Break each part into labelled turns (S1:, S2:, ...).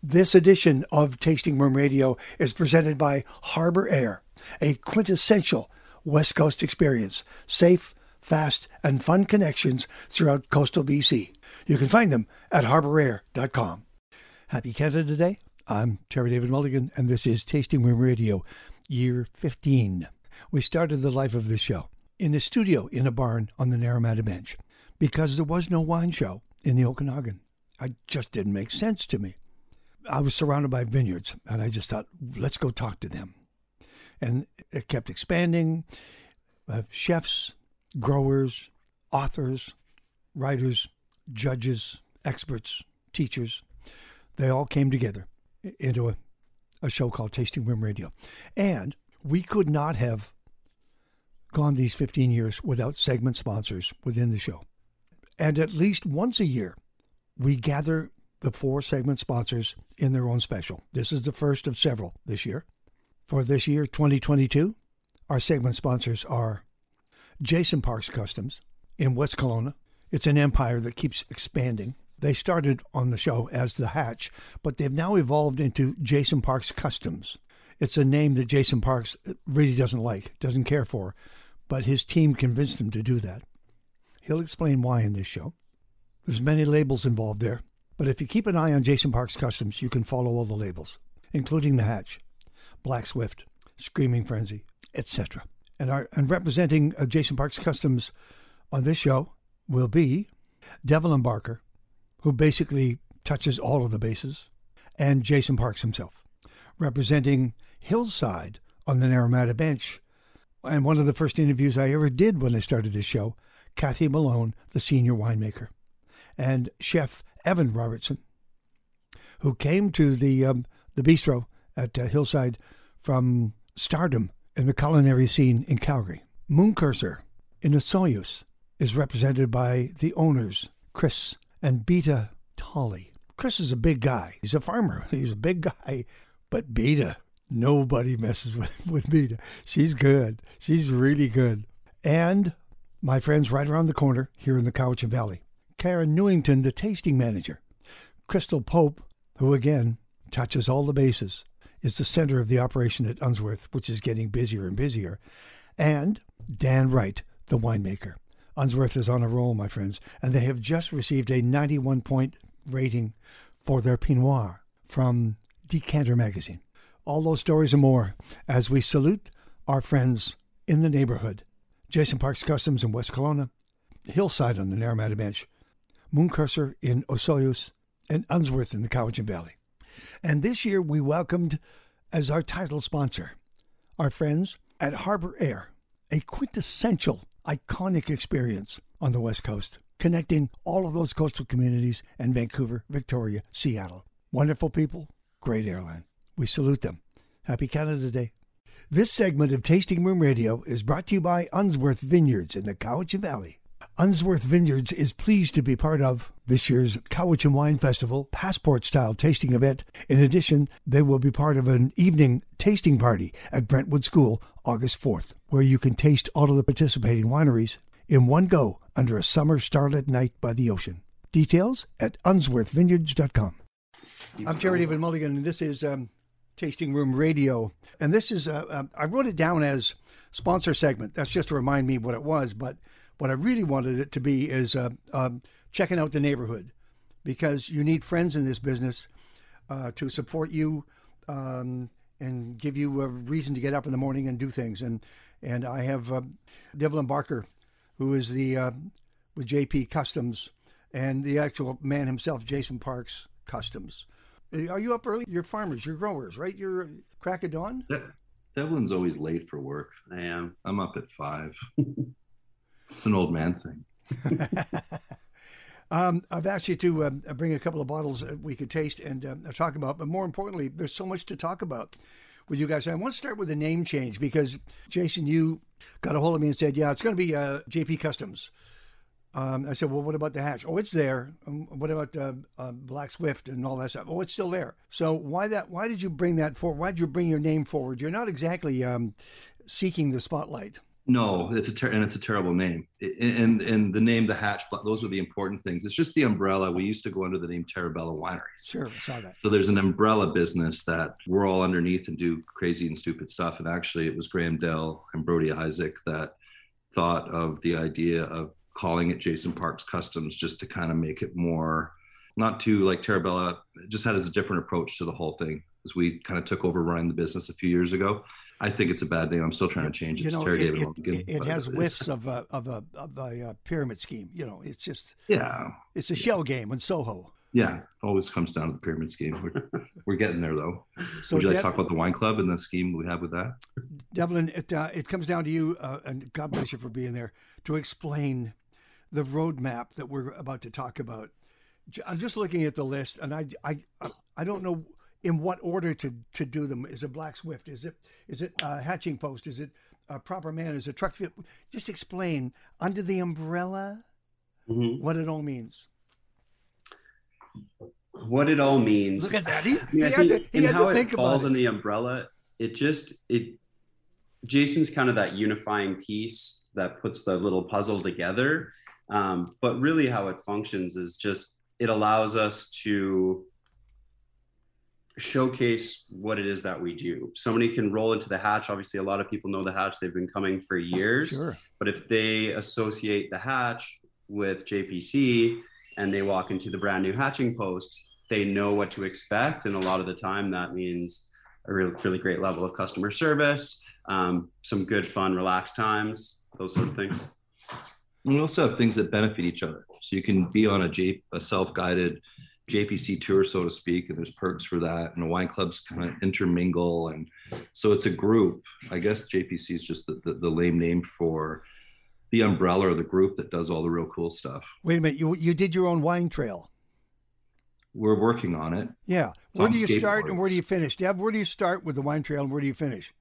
S1: This edition of Tasting Room Radio is presented by Harbor Air, a quintessential West Coast experience. Safe, fast, and fun connections throughout coastal BC. You can find them at harbораir.com. Happy Canada Day. I'm Terry David Mulligan, and this is Tasting Room Radio, year 15. We started the life of this show in a studio in a barn on the Naramata Bench because there was no wine show in the Okanagan. It just didn't make sense to me. I was surrounded by vineyards, and I just thought, let's go talk to them. And it kept expanding. Chefs, growers, authors, writers, judges, experts, teachers, they all came together into a show called Tasting Room Radio. And we could not have gone these 15 years without segment sponsors within the show. And at least once a year, we gather the 4 segment sponsors in their own special. This is the first of several this year. For this year, 2022, our segment sponsors are Jason Parks Customs in West Kelowna. It's an empire that keeps expanding. They started on the show as The Hatch, but they've now evolved into Jason Parks Customs. It's a name that Jason Parks really doesn't like, doesn't care for, but his team convinced him to do that. He'll explain why in this show. There's many labels involved there. But if you keep an eye on Jason Parks Customs, you can follow all the labels, including The Hatch, Black Swift, Screaming Frenzy, etc. And representing Jason Parks Customs on this show will be Devlin Barker, who basically touches all of the bases, and Jason Parks himself. Representing Hillside on the Naramata Bench, and one of the first interviews I ever did when I started this show, Kathy Malone, the senior winemaker, and Chef Evan Robertson, who came to the bistro at Hillside from stardom in the culinary scene in Calgary. Mooncursor in Osoyoos is represented by the owners, Chris and Beta Tolley. Chris is a big guy. He's a farmer. He's a big guy. But Beta, nobody messes with Beta. She's good. She's really good. And my friends right around the corner here in the Cowichan Valley, Karen Newington, the tasting manager. Crystal Pope, who again touches all the bases, is the center of the operation at Unsworth, which is getting busier and busier. And Dan Wright, the winemaker. Unsworth is on a roll, my friends, and they have just received a 91-point rating for their Pinot Noir from Decanter Magazine. All those stories and more as we salute our friends in the neighborhood. Jason Parks Customs in West Kelowna, Hillside on the Naramata Bench, Mooncursor in Osoyoos, and Unsworth in the Cowichan Valley. And this year we welcomed as our title sponsor our friends at Harbor Air, a quintessential, iconic experience on the West Coast, connecting all of those coastal communities and Vancouver, Victoria, Seattle. Wonderful people, great airline. We salute them. Happy Canada Day. This segment of Tasting Room Radio is brought to you by Unsworth Vineyards in the Cowichan Valley. Unsworth Vineyards is pleased to be part of this year's Cowichan Wine Festival passport-style tasting event. In addition, they will be part of an evening tasting party at Brentwood School August 4th, where you can taste all of the participating wineries in one go under a summer starlit night by the ocean. Details at unsworthvineyards.com. I'm Terry David Mulligan, and this is Tasting Room Radio. And this is, I wrote it down as sponsor segment. That's just to remind me what it was, but what I really wanted it to be is checking out the neighborhood, because you need friends in this business to support you and give you a reason to get up in the morning and do things. And I have Devlin Barker, who is with JP Customs, and the actual man himself, Jason Parks Customs. Are you up early? You're farmers, you're growers, right? You're crack of dawn?
S2: Devlin's always late for work. I am. I'm up at 5. It's an old man thing.
S1: I've asked you to bring a couple of bottles we could taste and talk about, but more importantly, there's so much to talk about with you guys. I want to start with the name change because, Jason, you got a hold of me and said, yeah, it's going to be JP Customs. I said, well, what about the Hatch? Oh, it's there. What about Black Swift and all that stuff? Oh, it's still there. So why did you bring that forward? Why did you bring your name forward? You're not exactly seeking the spotlight.
S2: No, it's a terrible name. And the name, the Hatch, those are the important things. It's just the umbrella. We used to go under the name Terrabella Wineries.
S1: Sure, I saw that.
S2: So there's an umbrella business that we're all underneath and do crazy and stupid stuff. And actually, it was Graham Dell and Brody Isaac that thought of the idea of calling it Jason Parks Customs, just to kind of make it more, not too like Terrabella. It just had a different approach to the whole thing, as we kind of took over running the business a few years ago. I think it's a bad name. I'm still trying to change it.
S1: It has whiffs of a pyramid scheme. It's just, it's a shell game in Soho.
S2: Yeah, always comes down to the pyramid scheme. We're getting there, though. So would you like to talk about the wine club and the scheme we have with that?
S1: Devlin, it comes down to you, and God bless you for being there, to explain the roadmap that we're about to talk about. I'm just looking at the list, and I don't know in what order to do them. Is it Black Swift? Is it Hatching Post? Is it Proper Man? Is it Truck Fit? Just explain under the umbrella what it all means.
S3: What it all means.
S1: Look at that.
S3: He had to think falls in the umbrella. Jason's kind of that unifying piece that puts the little puzzle together. But really how it functions is just, it allows us to showcase what it is that we do. Somebody can roll into the Hatch. Obviously, a lot of people know the Hatch. They've been coming for years.
S1: Sure.
S3: But if they associate the Hatch with JPC and they walk into the brand new Hatching Post, they know what to expect. And a lot of the time that means a really, really great level of customer service, some good, fun, relaxed times, those sort of things.
S2: We also have things that benefit each other. So you can be on a self-guided JPC tour, so to speak, and there's perks for that. And the wine clubs kind of intermingle. And so it's a group. I guess JPC is just the lame name for the umbrella or the group that does all the real cool stuff.
S1: Wait a minute. You did your own wine trail.
S2: We're working on it.
S1: Yeah. Where do you start and where do you finish? Deb, where do you start with the wine trail and where do you finish?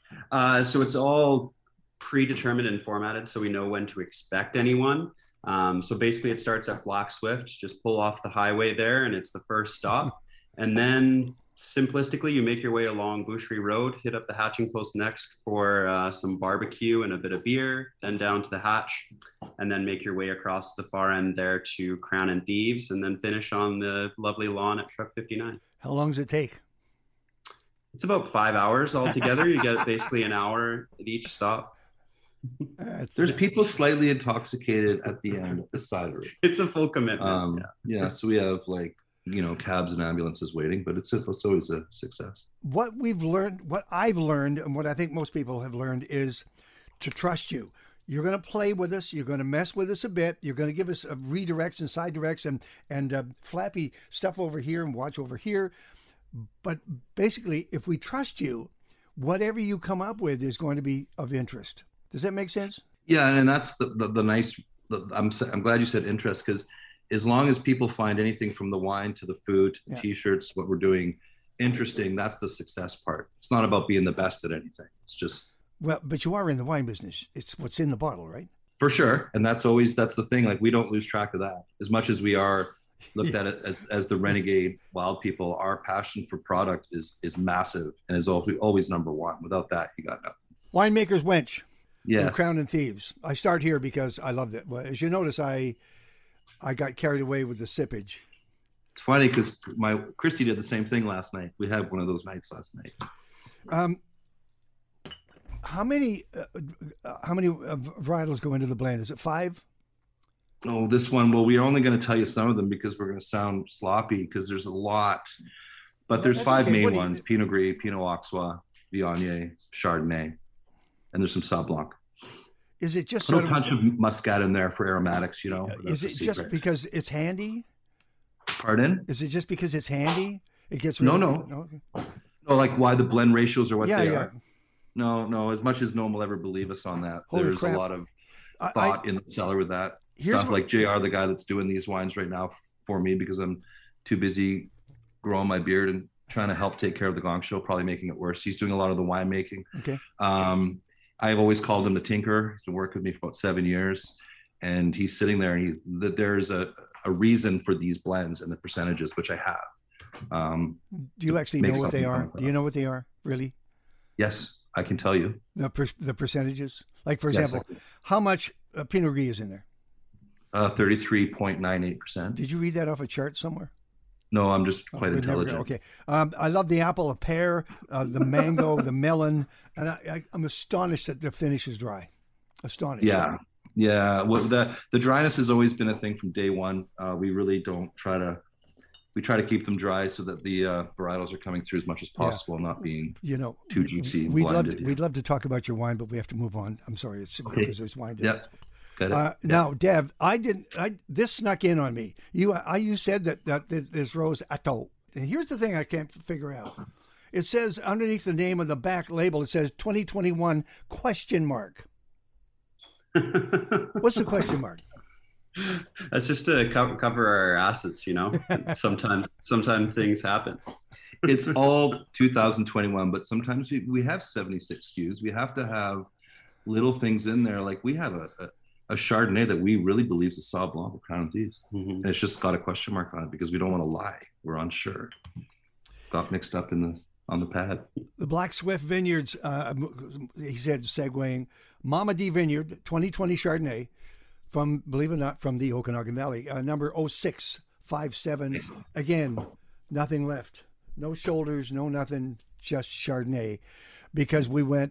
S3: So it's all predetermined and formatted, so we know when to expect anyone. So basically it starts at Black Swift, just pull off the highway there and it's the first stop. And then simplistically, you make your way along Boucherie Road, hit up the Hatching Post next for some barbecue and a bit of beer, then down to the Hatch, and then make your way across the far end there to Crown and Thieves, and then finish on the lovely lawn at Truck 59.
S1: How long does it take?
S3: It's about 5 hours altogether. You get basically an hour at each stop.
S2: There's people slightly intoxicated at the end of the cidery.
S3: It's a full commitment.
S2: Yeah, so we have cabs and ambulances waiting, but it's always a success.
S1: What I've learned, and what I think most people have learned, is to trust you. You're going to play with us. You're going to mess with us a bit. You're going to give us redirects and side directs and flappy stuff over here and watch over here. But basically, if we trust you, whatever you come up with is going to be of interest. Does that make sense?
S2: Yeah, and that's the nice. I'm glad you said interest, because as long as people find anything from the wine to the food to the T-shirts, what we're doing interesting, that's the success part. It's not about being the best at anything. It's just
S1: but you are in the wine business. It's what's in the bottle, right?
S2: For sure, and that's the thing. Like, we don't lose track of that. As much as we are looked at it as the renegade wild people, our passion for product is massive and is always number one. Without that, you got nothing.
S1: Winemaker's Wench.
S2: Yes.
S1: Crown and Thieves. I start here because I loved it. Well, as you notice, I got carried away with the sippage.
S2: It's funny because Christy did the same thing last night. We had one of those nights last night.
S1: How many varietals go into the blend? Is it 5?
S2: Oh, this one. Well, we're only going to tell you some of them because we're going to sound sloppy because there's a lot. But there's 5 main ones: Pinot Gris, Pinot Auxois, Viognier, Chardonnay. And there's some Sauv Blanc. Is it just a touch of muscat in there for aromatics?
S1: Is it just because it's handy?
S2: Pardon?
S1: Is it just because it's handy? It gets
S2: no. Okay. No, like why the blend ratios are what they are. No. As much as no one will ever believe us on that, there's a lot of thought in the cellar with that stuff. Like JR, the guy that's doing these wines right now for me, because I'm too busy growing my beard and trying to help take care of the Gong Show, probably making it worse. He's doing a lot of the winemaking.
S1: Okay.
S2: I've always called him the tinker. He's been working with me for about 7 years, and he's sitting there and there's a reason for these blends and the percentages, which I have.
S1: Do you actually know what they are? Do you know what they are, really?
S2: Yes. I can tell you
S1: the percentages. Like, for
S2: Yes,
S1: example, how much Pinot Gris is in there?
S2: 33.98%.
S1: Did you read that off a chart somewhere?
S2: No, I'm just quite
S1: We're never
S2: intelligent.
S1: okay. I love the apple, a pear, the mango, the melon, and I'm astonished that the finish is dry. Astonished.
S2: Yeah. Yeah. Well, the dryness has always been a thing from day one. We really don't try to, we try to keep them dry so that the varietals are coming through as much as possible, not being too juicy and blinded.
S1: We'd love to talk about your wine, but we have to move on. I'm sorry. It's because there's wine.
S2: Yep. Got it.
S1: Now, Dev, this snuck in on me. You said that this rose Atto. And here's the thing I can't figure out. It says underneath the name of the back label, it says 2021 ? What's the question mark?
S3: That's just to cover our asses, Sometimes things happen.
S2: It's all 2021, but sometimes we have 76 SKUs. We have to have little things in there. Like we have a Chardonnay that we really believe is a Sauv Blanc of Crown and Thieves.
S3: Mm-hmm.
S2: And it's just got a question mark on it because we don't want to lie. We're unsure. Got mixed up on the pad.
S1: The Black Swift Vineyards, he said, segueing, Mama D Vineyard 2020 Chardonnay from, believe it or not, from the Okanagan Valley, number 0657. Again, nothing left. No shoulders, no nothing, just Chardonnay. Because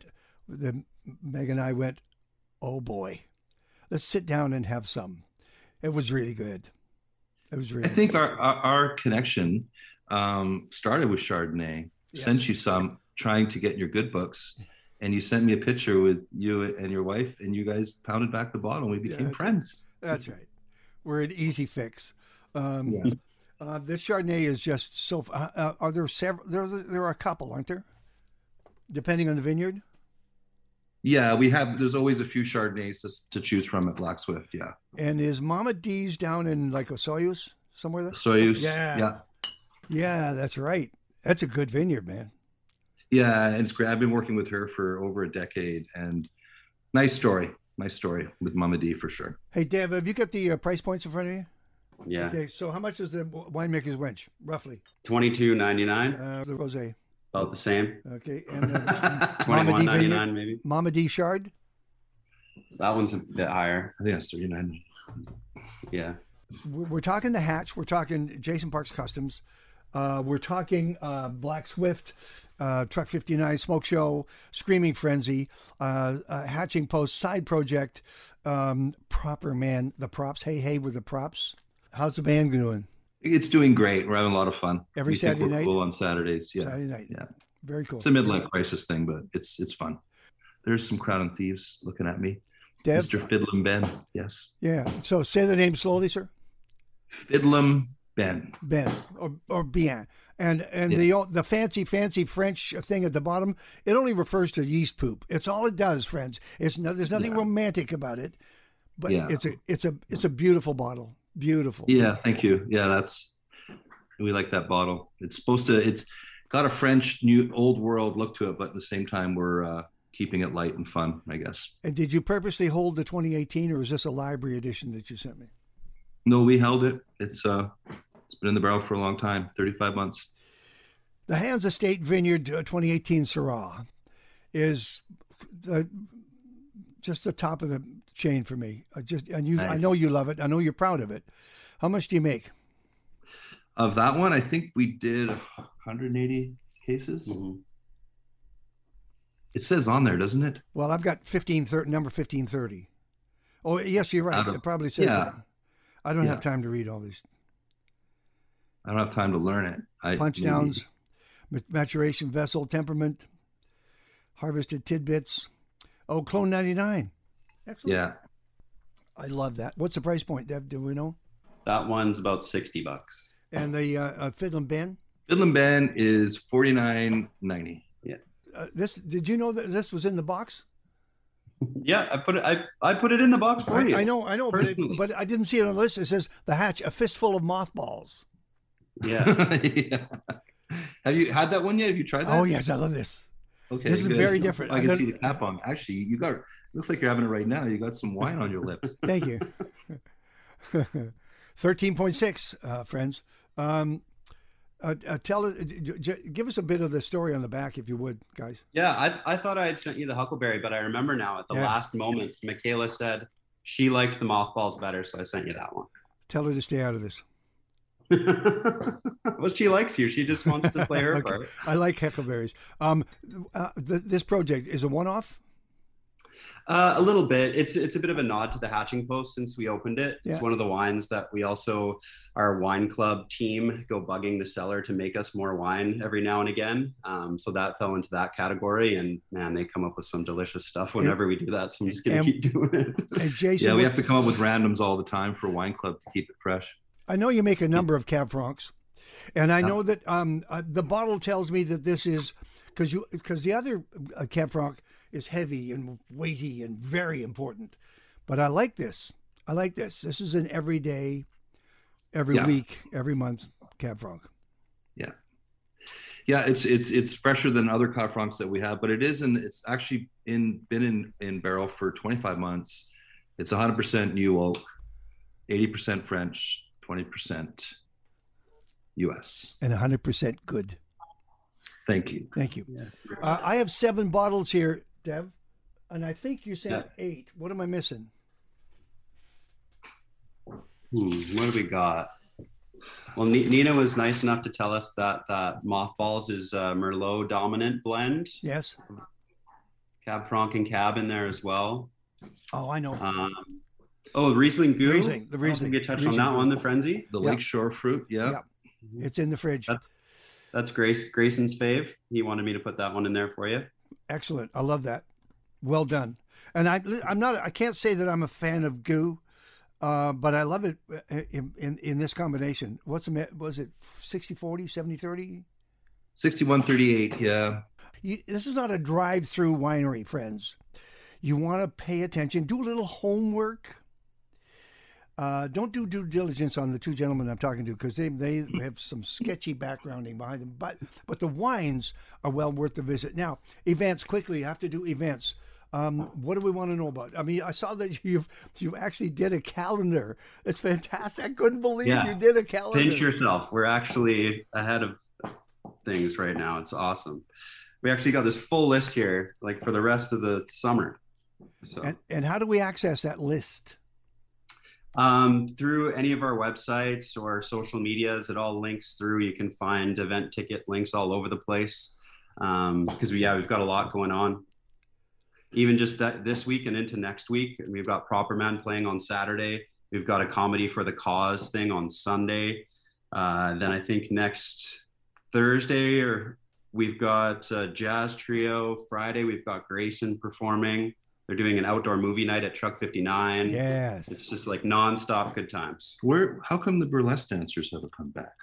S1: Meg and I went, oh boy, let's sit down and have some. It was really good. I
S2: think our connection started with Chardonnay.
S1: Yes.
S2: Sent you some, trying to get your good books, and you sent me a picture with you and your wife, and you guys pounded back the bottle, and we became friends.
S1: That's right. We're an easy fix. This Chardonnay is just so. Are there several? There are a couple, aren't there? Depending on the vineyard.
S2: Yeah, we have. There's always a few Chardonnays to choose from at Black Swift. Yeah.
S1: And is Mama D's down in like Osoyoos somewhere there?
S2: Osoyoos.
S1: Yeah, that's right. That's a good vineyard, man.
S2: Yeah, and it's great. I've been working with her for over a decade, and nice story with Mama D for sure.
S1: Hey, Deb, have you got the price points in front of you?
S3: Yeah.
S1: Okay, so how much is the winemaker's wench, roughly?
S3: $22.99.
S1: The rosé.
S3: About the same.
S1: Okay, and the
S3: $21.99 maybe.
S1: Mama D Chard.
S3: That one's a bit higher.
S2: I think that's $39.
S3: Yeah.
S1: We're talking the Hatch. We're talking Jason Parks Customs. We're talking Black Swift, Truck 59, Smoke Show, Screaming Frenzy, Hatching Post, Side Project, Proper Man, the props. Hey, with the props. How's the band doing?
S2: It's doing great. We're having a lot of fun.
S1: Every Saturday night?
S2: Cool on Saturdays. Yeah.
S1: Saturday night.
S2: Yeah.
S1: Very cool.
S2: It's a midlife crisis thing, but it's fun. There's some Crown and Thieves looking at me.
S1: Deb?
S2: Mr. Fiddlem Ben. Yes.
S1: Yeah. So say the name slowly, sir.
S2: Fiddlem Ben.
S1: Ben or Bien. And the fancy French thing at the bottom, it only refers to yeast poop. It's all it does, friends. There's nothing romantic about it, but it's a beautiful bottle. Beautiful.
S2: Yeah, thank you. Yeah, we like that bottle. It's got a French new old world look to it, but at the same time we're keeping it light and fun, I guess.
S1: And did you purposely hold the 2018, or is this a library edition that you sent me?
S2: No, we held it. It's been in the barrel for a long time, 35 months.
S1: The Hands Estate Vineyard 2018 Syrah is just the top of the chain for me. Nice. I know you love it. I know you're proud of it. How much do you make?
S2: Of that one, I think we did 180 cases. Mm-hmm. It says on there, doesn't it?
S1: Well, I've got number 1530. Oh, yes, you're right. It probably says that. I don't have time to read all these.
S2: I don't have time to learn it.
S1: Punch downs, maturation vessel, temperament, harvested tidbits. Oh, Clone 99. Excellent.
S2: Yeah.
S1: I love that. What's the price point, Deb? Do we know?
S3: That one's about $60.
S1: And the Fiddlem Ben?
S2: Fiddlem Ben is $49.90.
S3: Yeah.
S1: Did you know that this was in the box?
S3: Yeah, I put it in the box for you.
S1: I know, but I didn't see it on the list. It says the Hatch, a fistful of mothballs.
S3: Yeah.
S2: Yeah. Have you had that one yet? Have you tried that?
S1: Oh yes, I love this.
S2: Okay,
S1: this is very different.
S2: I can see the cap on. Actually, you got. Looks like you're having it right now. You got some wine on your lips.
S1: Thank you. 13.6, friends. Give us a bit of the story on the back, if you would, guys.
S3: Yeah, I thought I had sent you the Huckleberry, but I remember now at the last moment, Michaela said she liked the mothballs better, so I sent you that one.
S1: Tell her to stay out of this.
S3: Well, she likes you. She just wants to play her
S1: okay.
S3: part.
S1: I like Huckleberries. This project is a one-off?
S3: A little bit. It's a bit of a nod to the Hatching Post since we opened it. It's
S1: Yeah.
S3: one of the wines that we also, our wine club team, go bugging the cellar to make us more wine every now and again. So that fell into that category, and man, they come up with some delicious stuff whenever we do that. So I'm just going to keep doing it.
S1: And Jason,
S2: Yeah, we have to come up with randoms all the time for Wine Club to keep it fresh.
S1: I know you make a number of Cab Francs, and I know that the bottle tells me that this is because the other Cab Franc is heavy and weighty and very important, but I like this. This is an everyday, every week, every month Cab Franc.
S2: Yeah, it's fresher than other Cab Francs that we have, but it's actually been in barrel for 25 months. It's 100% new oak, 80% French, 20% US,
S1: and 100% good.
S2: Thank you.
S1: Yeah. I have 7 bottles here, Dev, and I think you said 8. What am I missing?
S3: What do we got? Well, Nina was nice enough to tell us that Mothballs is a Merlot dominant blend.
S1: Yes.
S3: Cab Franc and Cab in there as well.
S1: Oh, I know.
S3: Riesling Goo.
S1: The Riesling.
S3: Get touched on that one, the Frenzy.
S2: The Lakeshore fruit,
S1: Yeah. It's in the fridge.
S3: That's Grayson's fave. He wanted me to put that one in there for you.
S1: Excellent. I love that. Well done. And I can't say that I'm a fan of Goo, but I love it in this combination. Was it 60-40, 70-30?
S2: 61-38, yeah.
S1: This is not a drive-through winery, friends. You want to pay attention, do a little homework. Don't do due diligence on the 2 gentlemen I'm talking to because they have some sketchy backgrounding behind them. But the wines are well worth the visit. Now, events, quickly, you have to do events. What do we want to know about? I mean, I saw that you actually did a calendar. It's fantastic. I couldn't believe you did a calendar.
S3: Pinch yourself. We're actually ahead of things right now. It's awesome. We actually got this full list here, like for the rest of the summer. So.
S1: And how do we access that list?
S3: Through any of our websites or social medias, it all links through. You can find event ticket links all over the place because we've got a lot going on. Even just this week and into next week, we've got Proper Man playing on Saturday. We've got a Comedy for the Cause thing on Sunday. Then I think next Thursday we've got a jazz trio. Friday we've got Grayson performing. They're doing an outdoor movie night at Truck 59.
S1: Yes.
S3: It's just like nonstop good times.
S2: How come the burlesque dancers haven't come back?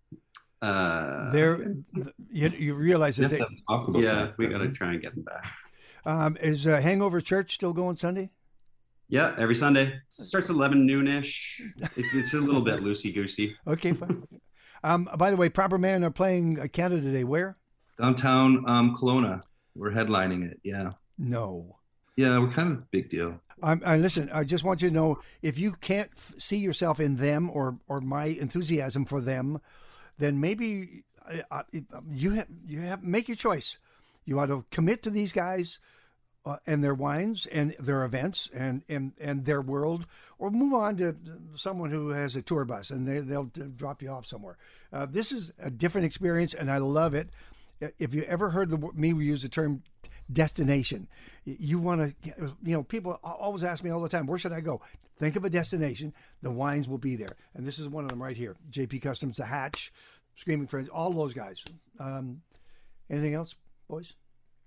S1: You realize that
S3: we got to try and get them back.
S1: Is Hangover Church still going Sunday?
S3: Yeah, every Sunday. It starts 11 noonish. It's a little bit loosey-goosey.
S1: Okay, fine. By the way, Proper Man are playing Canada Day. Where?
S2: Downtown Kelowna. We're headlining it, yeah.
S1: No.
S2: Yeah, we're kind of a big deal.
S1: Listen, I just want you to know, if you can't see yourself in them or my enthusiasm for them, then maybe you have make your choice. You ought to commit to these guys and their wines and their events and their world, or move on to someone who has a tour bus and they'll drop you off somewhere. This is a different experience, and I love it. If you ever heard me use the term destination, you want to, people always ask me all the time, where should I go? Think of a destination. The wines will be there. And this is one of them right here. JP Customs, The Hatch, Screaming Friends, all those guys. Anything else, boys?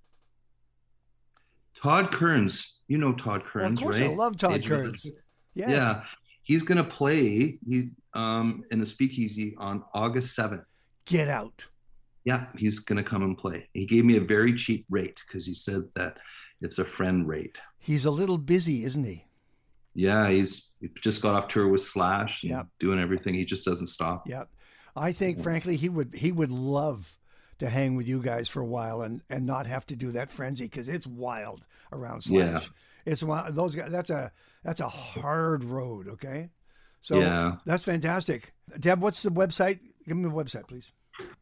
S2: Todd Kearns. You know Todd Kearns,
S1: well, of course,
S2: right?
S1: I love Todd Kearns. Yes.
S2: Yeah. He's going to play in the Speakeasy on August 7th.
S1: Get out.
S2: Yeah, he's going to come and play. He gave me a very cheap rate because he said that it's a friend rate.
S1: He's a little busy, isn't he?
S2: Yeah, he just got off tour with Slash and
S1: Yep.
S2: doing everything. He just doesn't stop.
S1: Yeah. I think, frankly, he would love to hang with you guys for a while and not have to do that frenzy, because it's wild around Slash.
S2: Yeah.
S1: It's wild. Those guys, that's a hard road, okay? So that's fantastic. Deb, what's the website? Give me the website, please.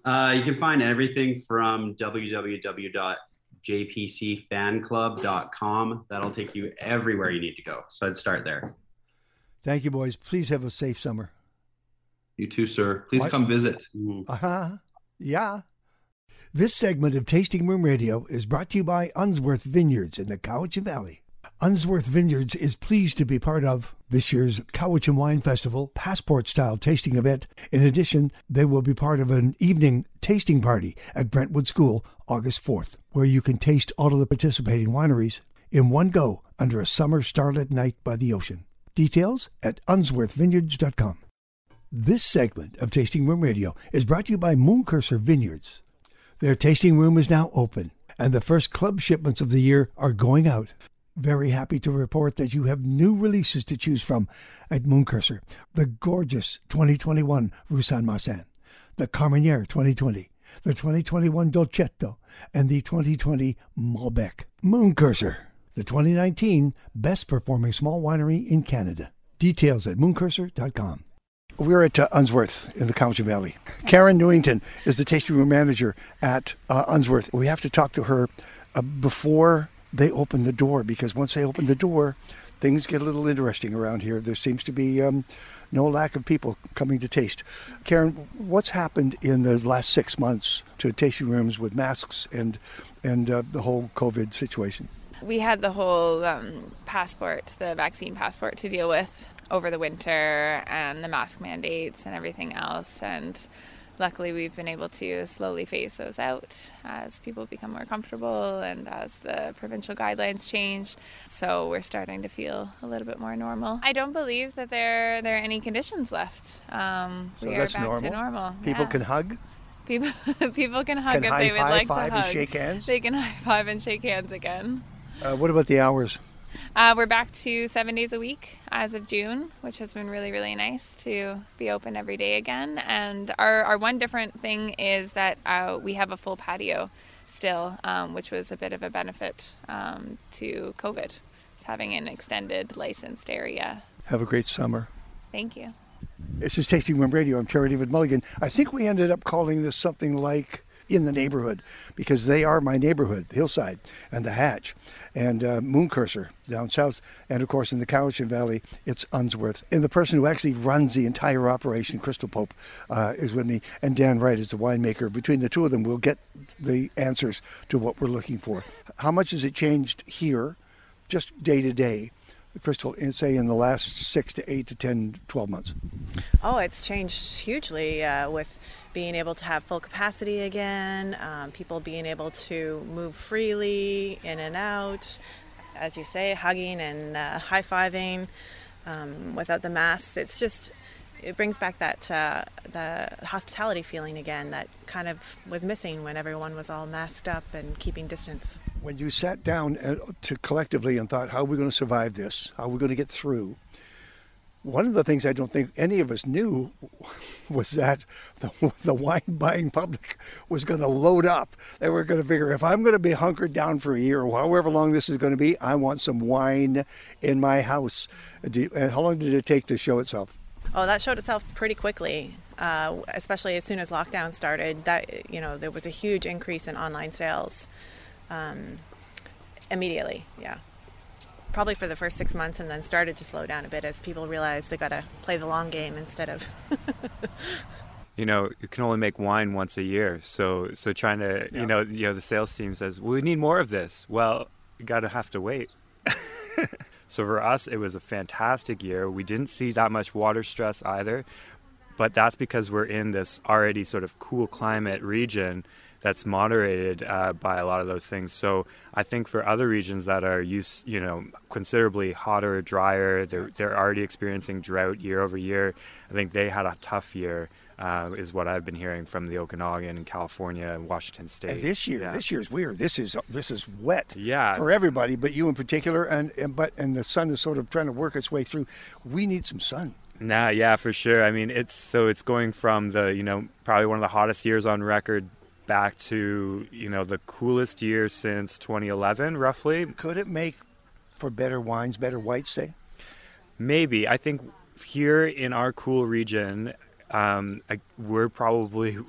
S3: You can find everything from www.jpcfanclub.com. That'll take you everywhere you need to go. So I'd start there.
S1: Thank you, boys. Please have a safe summer.
S2: You too, sir. Please come visit.
S1: Yeah. This segment of Tasting Room Radio is brought to you by Unsworth Vineyards in the Cowichan Valley. Unsworth Vineyards is pleased to be part of this year's Cowichan Wine Festival passport-style tasting event. In addition, they will be part of an evening tasting party at Brentwood School August 4th, where you can taste all of the participating wineries in one go under a summer starlit night by the ocean. Details at unsworthvineyards.com. This segment of Tasting Room Radio is brought to you by Mooncursor Vineyards. Their tasting room is now open, and the first club shipments of the year are going out. Very happy to report that you have new releases to choose from at Mooncursor. The gorgeous 2021 Roussanne Marsanne, the Carmenere 2020, the 2021 Dolcetto, and the 2020 Malbec. Mooncursor, the 2019 best performing small winery in Canada. Details at mooncursor.com. We're at Unsworth in the Cowichan Valley. Karen Newington is the tasting room manager at Unsworth. We have to talk to her before they open the door, because once they open the door, things get a little interesting around here. There seems to be no lack of people coming to taste. Karen, what's happened in the last 6 months to tasting rooms with masks and the whole COVID situation?
S4: We had the whole passport, the vaccine passport to deal with over the winter, and the mask mandates and everything else. And luckily we've been able to slowly phase those out as people become more comfortable and as the provincial guidelines change. So we're starting to feel a little bit more normal. I don't believe that there are any conditions left.
S1: So
S4: we
S1: that's
S4: are back
S1: normal?
S4: to normal.
S1: People can hug?
S4: People can hug if they would
S1: high
S4: like to
S1: five
S4: hug.
S1: and shake hands?
S4: They can high five and shake hands again.
S1: What about the hours?
S4: We're back to 7 days a week as of June, which has been really, really nice to be open every day again. And our one different thing is that we have a full patio still, which was a bit of a benefit to COVID. It's having an extended licensed area.
S1: Have a great summer.
S4: Thank you.
S1: This is Tasting Room Radio. I'm Terry David Mulligan. I think we ended up calling this something like In the Neighborhood, because they are my neighborhood, Hillside and the Hatch and Mooncursor down south, and of course in the Cowichan Valley it's Unsworth. And the person who actually runs the entire operation, Crystal Pope, is with me, and Dan Wright is the winemaker. Between the two of them we'll get the answers to what we're looking for. How much has it changed here, just day to day, Crystal, say in the last 6 to 8 to 10, 12 months?
S5: Oh, it's changed hugely with being able to have full capacity again, people being able to move freely in and out, as you say, hugging and high-fiving without the masks. It brings back that the hospitality feeling again that kind of was missing when everyone was all masked up and keeping distance.
S1: When you sat down to collectively and thought, how are we going to survive this? How are we going to get through? One of the things I don't think any of us knew was that the wine buying public was going to load up. They were going to figure, if I'm going to be hunkered down for a year or however long this is going to be, I want some wine in my house. And how long did it take to show itself?
S5: Oh, that showed itself pretty quickly, especially as soon as lockdown started. There was a huge increase in online sales immediately, yeah. Probably for the first 6 months, and then started to slow down a bit as people realized they got to play the long game instead of...
S6: You can only make wine once a year. So trying to, the sales team says, we need more of this. Well, you got to have to wait. So for us, it was a fantastic year. We didn't see that much water stress either, but that's because we're in this already sort of cool climate region that's moderated by a lot of those things. So I think for other regions that are used, considerably hotter, drier, they're already experiencing drought year over year. I think they had a tough year, is what I've been hearing from the Okanagan and California and Washington State.
S1: And this year's weird. This is wet for everybody, but you in particular. And the sun is sort of trying to work its way through. We need some sun.
S6: Yeah, for sure. I mean, it's going from the probably one of the hottest years on record back to the coolest year since 2011, roughly.
S1: Could it make for better wines, better whites, say?
S6: Maybe. I think here in our cool region, we're probably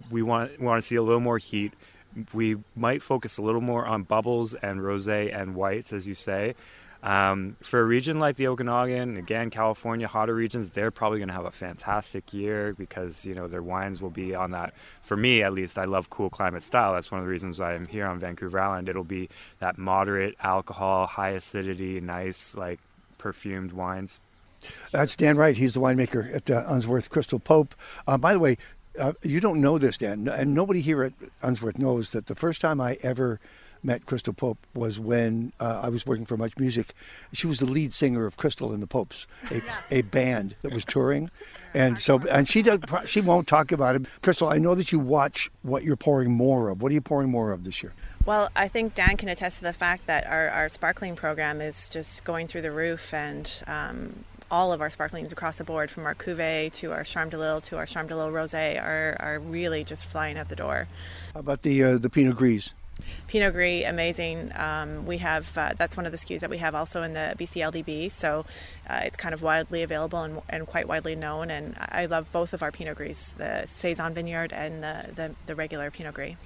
S6: we want to see a little more heat. We might focus a little more on bubbles and rosé and whites, as you say. For a region like the Okanagan, again, California, hotter regions, they're probably going to have a fantastic year because, their wines will be on that. For me, at least, I love cool climate style. That's one of the reasons why I'm here on Vancouver Island. It'll be that moderate alcohol, high acidity, nice, like perfumed wines.
S1: That's Dan Wright. He's the winemaker at Unsworth Crystal Pope. By the way, you don't know this, Dan, and nobody here at Unsworth knows that the first time I ever met Crystal Pope was when I was working for Much Music. She was the lead singer of Crystal and the Popes, a band that was touring, and she won't talk about it. Crystal, I know that you watch what you're pouring more of. What are you pouring more of this year?
S5: Well, I think Dan can attest to the fact that our sparkling program is just going through the roof, and all of our sparklings across the board, from our Cuvée to our Charme de Lille to our Charme de Lille Rosé, are really just flying out the door.
S1: How about the Pinot Gris?
S5: Pinot Gris, amazing. We have that's one of the SKUs that we have also in the BC LDB, so it's kind of widely available and quite widely known. And I love both of our Pinot Gris, the Saison Vineyard and the regular Pinot Gris.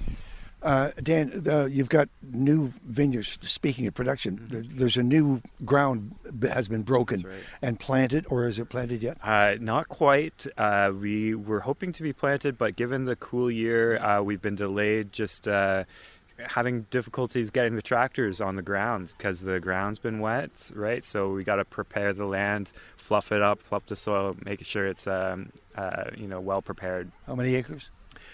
S1: Dan, you've got new vineyards. Speaking of production, there's a new ground has been broken and planted, or is it planted yet?
S6: Not quite. We were hoping to be planted, but given the cool year, we've been delayed. Just having difficulties getting the tractors on the ground because the ground's been wet, right? So we got to prepare the land, fluff it up, fluff the soil, making sure it's well prepared.
S1: How many acres?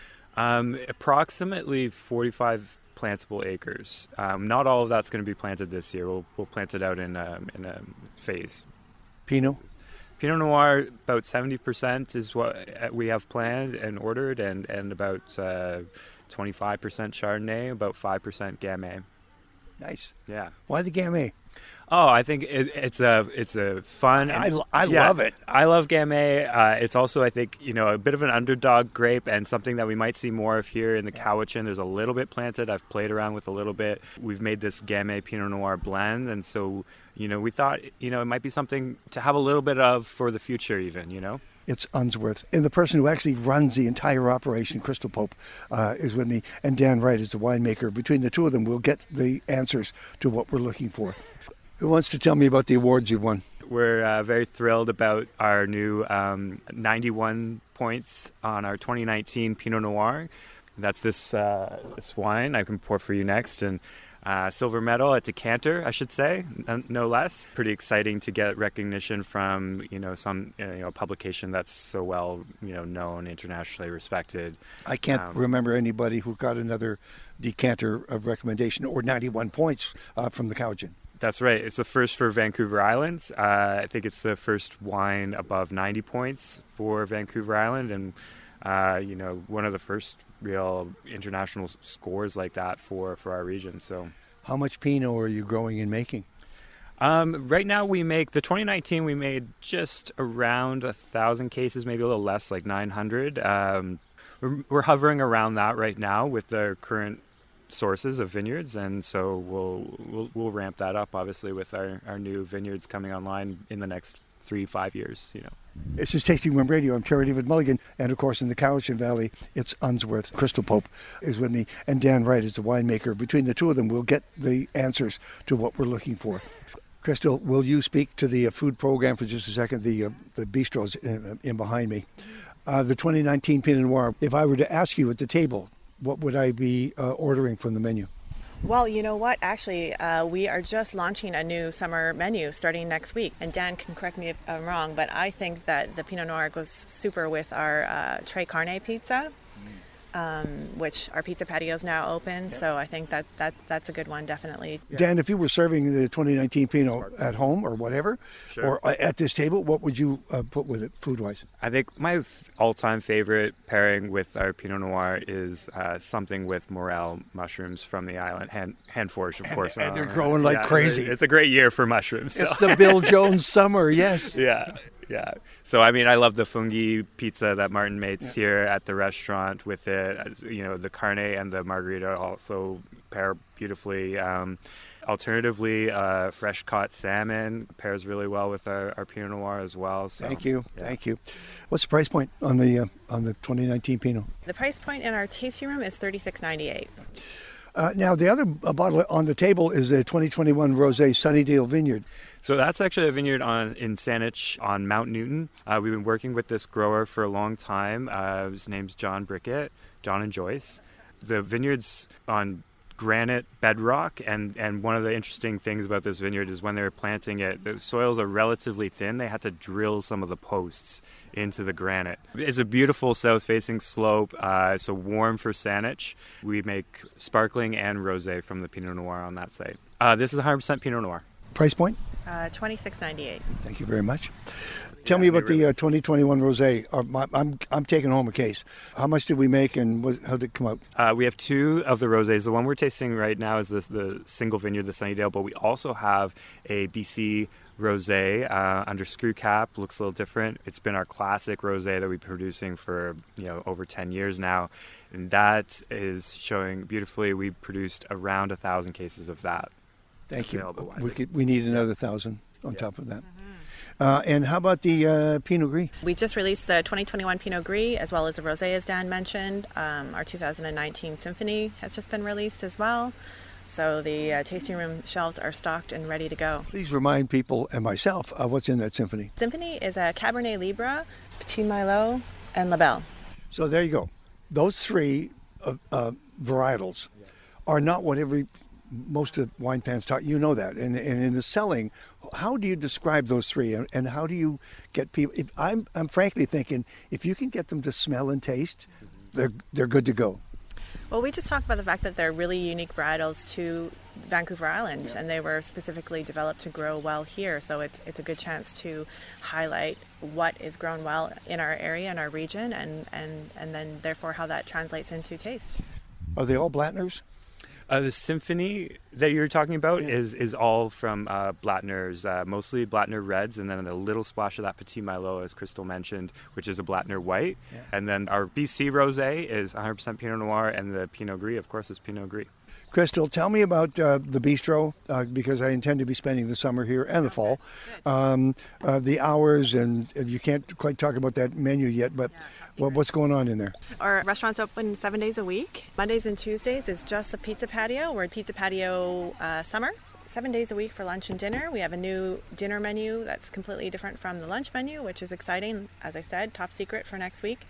S6: Approximately 45 plantable acres. Not all of that's going to be planted this year. We'll plant it out in a phase.
S1: Pinot
S6: Noir, about 70% is what we have planned and ordered, and about 25% Chardonnay, about 5% Gamay.
S1: Nice.
S6: Yeah.
S1: Why the Gamay?
S6: Oh, I think it's a fun.
S1: I love it.
S6: I love Gamay. It's also, I think, a bit of an underdog grape and something that we might see more of here in the Cowichan. There's a little bit planted. I've played around with a little bit. We've made this Gamay Pinot Noir blend, and so we thought it might be something to have a little bit of for the future, even.
S1: It's Unsworth. And the person who actually runs the entire operation, Crystal Pope, is with me. And Dan Wright is the winemaker. Between the two of them, we'll get the answers to what we're looking for. Who wants to tell me about the awards you've won?
S6: We're very thrilled about our new 91 points on our 2019 Pinot Noir. That's this wine I can pour for you next. And silver medal at Decanter, I should say, no less. Pretty exciting to get recognition from some publication that's so well known, internationally respected.
S1: I can't remember anybody who got another Decanter of recommendation or 91 points from the Cowichan.
S6: That's right. It's the first for Vancouver Island. I think it's the first wine above 90 points for Vancouver Island, and one of the first real international scores like that for our region. So, how
S1: much Pinot are you growing and making?
S6: Right now, we make the 2019. We made just around 1,000 cases, maybe a little less, like 900. We're hovering around that right now with the current sources of vineyards, and so we'll ramp that up, obviously, with our new vineyards coming online in the next 3-5 years.
S1: This is Tasting Room Radio. I'm Terry David Mulligan, and of course in the Cowichan Valley, it's Unsworth. Crystal Pope is with me, and Dan Wright is the winemaker. Between the two of them, we'll get the answers to what we're looking for. Crystal, will you speak to the food program for just a second? The bistros in behind me. The 2019 Pinot Noir. If I were to ask you at the table, what would I be ordering from the menu?
S5: Well, you know what? Actually, we are just launching a new summer menu starting next week. And Dan can correct me if I'm wrong, but I think that the Pinot Noir goes super with our Tre Carne pizza, which our pizza patio is now open. Yep. So I think that's a good one, definitely.
S1: Dan, if you were serving the 2019 Pinot at home or whatever, or at this table, what would you put with it food-wise?
S6: I think my all-time favorite pairing with our Pinot Noir is something with morel mushrooms from the island, hand-foraged, of course.
S1: And they're growing like crazy.
S6: It's a great year for mushrooms. So.
S1: It's the Bill Jones summer, yes.
S6: Yeah. Yeah. So, I mean, I love the fungi pizza that Martin makes here at the restaurant with it. You know, the carne and the margarita also pair beautifully. Alternatively, fresh caught salmon pairs really well with our Pinot Noir as well. So,
S1: Thank you. What's the price point on the 2019 Pinot?
S5: The price point in our tasting room is $36.98.
S1: Now, the other bottle on the table is a 2021 Rosé Sunnydale Vineyard.
S6: So that's actually a vineyard in Saanich on Mount Newton. We've been working with this grower for a long time. His name's John Brickett, John and Joyce. The vineyard's on granite bedrock, and one of the interesting things about this vineyard is when they were planting it, the soils are relatively thin. They had to drill some of the posts into the granite. It's a beautiful south-facing slope, so warm for Saanich. We make sparkling and rosé from the Pinot Noir on that site. This is 100% Pinot Noir.
S1: Price point?
S5: $26.98.
S1: Thank you very much. Tell me about the 2021 Rosé. I'm taking home a case. How much did we make, and how did it come out?
S6: We have two of the rosés. The one we're tasting right now is the single vineyard, the Sunnydale, but we also have a BC rosé under screw cap. Looks a little different. It's been our classic rosé that we've been producing for over 10 years now, and that is showing beautifully. We produced around 1,000 cases of that.
S1: Thank you. We need another 1,000 on top of that. And how about the Pinot Gris?
S5: We just released the 2021 Pinot Gris, as well as the Rosé, as Dan mentioned. Our 2019 Symphony has just been released as well. So the tasting room shelves are stocked and ready to go.
S1: Please remind people and myself what's in that Symphony.
S5: Symphony is a Cabernet Libra, Petit Merlot, and Labelle.
S1: So there you go. Those three varietals are not what most of wine fans talk. You know that. And in the selling, how do you describe those three, and how do you get people? I'm frankly thinking if you can get them to smell and taste, they're good to go.
S5: Well, we just talked about the fact that they're really unique varietals to Vancouver Island, and they were specifically developed to grow well here. So it's a good chance to highlight what is grown well in our area, in our region, and then therefore how that translates into taste.
S1: Are they all Blattners?
S6: The Symphony that you're talking about is all from Blattners, mostly Blattner Reds, and then a little splash of that Petit Merlot, as Crystal mentioned, which is a Blattner White. Yeah. And then our BC Rosé is 100% Pinot Noir, and the Pinot Gris, of course, is Pinot Gris.
S1: Crystal, tell me about the bistro, because I intend to be spending the summer here and the fall. The hours, and you can't quite talk about that menu yet, but what's going on in there?
S5: Our restaurant's open 7 days a week. Mondays and Tuesdays is just a pizza patio. We're at Pizza Patio Summer. 7 days a week for lunch and dinner. We have a new dinner menu that's completely different from the lunch menu, which is exciting. As I said, top secret for next week.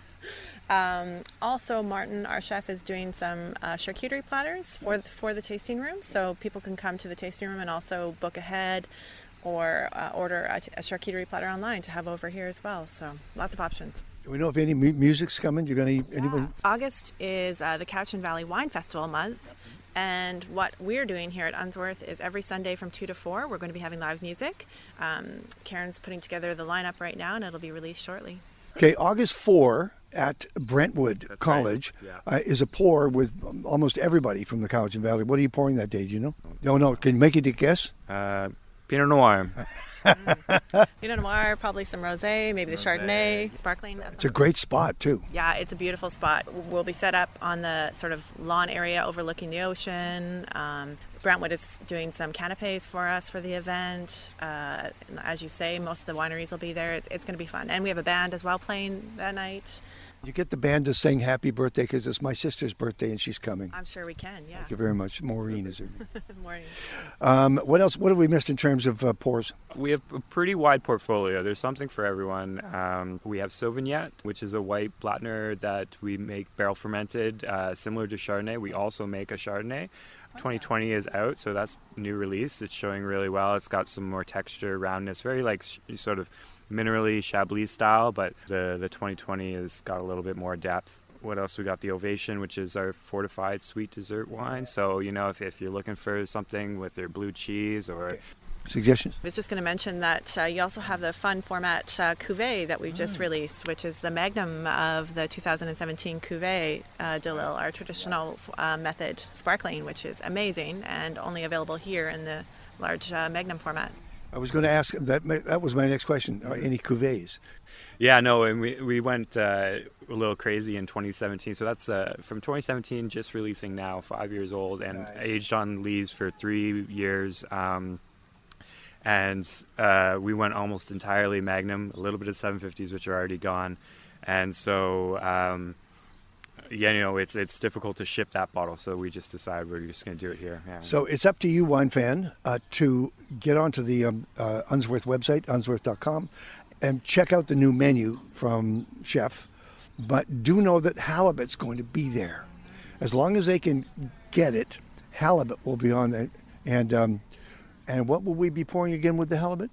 S5: Also, Martin, our chef, is doing some charcuterie platters for the tasting room, so people can come to the tasting room and also book ahead or order a charcuterie platter online to have over here as well. So lots of options.
S1: Do we know if any music's coming? You're going to anybody?
S5: August is the Cowichan Valley Wine Festival month. And what we're doing here at Unsworth is every Sunday from 2 to 4, we're going to be having live music. Karen's putting together the lineup right now, and it'll be released shortly.
S1: Okay, August 4 at Brentwood College is a pour with almost everybody from the Cowichan Valley. What are you pouring that day? Do you know? No. Can you make it a guess?
S6: Pinot Noir.
S5: Pinot Noir, probably some Rosé, maybe the Chardonnay, sparkling.
S1: It's a great spot, too.
S5: Yeah, it's a beautiful spot. We'll be set up on the sort of lawn area overlooking the ocean. Brentwood is doing some canapes for us for the event. As you say, most of the wineries will be there. It's going to be fun. And we have a band as well playing that night.
S1: You get the band to sing happy birthday because it's my sister's birthday and she's coming.
S5: I'm sure we can, yeah.
S1: Thank you very much. Maureen is her name.
S5: Maureen.
S1: What else? What have we missed in terms of pours?
S6: We have a pretty wide portfolio. There's something for everyone. We have Sauvignon, which is a white Blattner that we make barrel fermented, similar to Chardonnay. We also make a Chardonnay. 2020 is out, so that's new release. It's showing really well. It's got some more texture, roundness, very like sort of minerally Chablis style, but the 2020 has got a little bit more depth. What else? We got the Ovation, which is our fortified sweet dessert wine. So, if you're looking for something with your blue cheese or...
S1: Suggestions?
S5: I was just going to mention that you also have the fun format cuvée that we've just released, which is the magnum of the 2017 cuvée de Lille, our traditional method sparkling, which is amazing and only available here in the large magnum format.
S1: I was going to ask that. That was my next question. Any cuvées?
S6: Yeah, no, and we went a little crazy in 2017. So that's from 2017, just releasing now, 5 years old, and aged on lees for 3 years. And we went almost entirely Magnum, a little bit of 750s, which are already gone. And so, it's difficult to ship that bottle. So we just decided we're just going to do it here. Yeah.
S1: So it's up to you, wine fan, to get onto the Unsworth website, unsworth.com, and check out the new menu from Chef. But do know that halibut's going to be there. As long as they can get it, halibut will be on there. And what will we be pouring again with the halibut?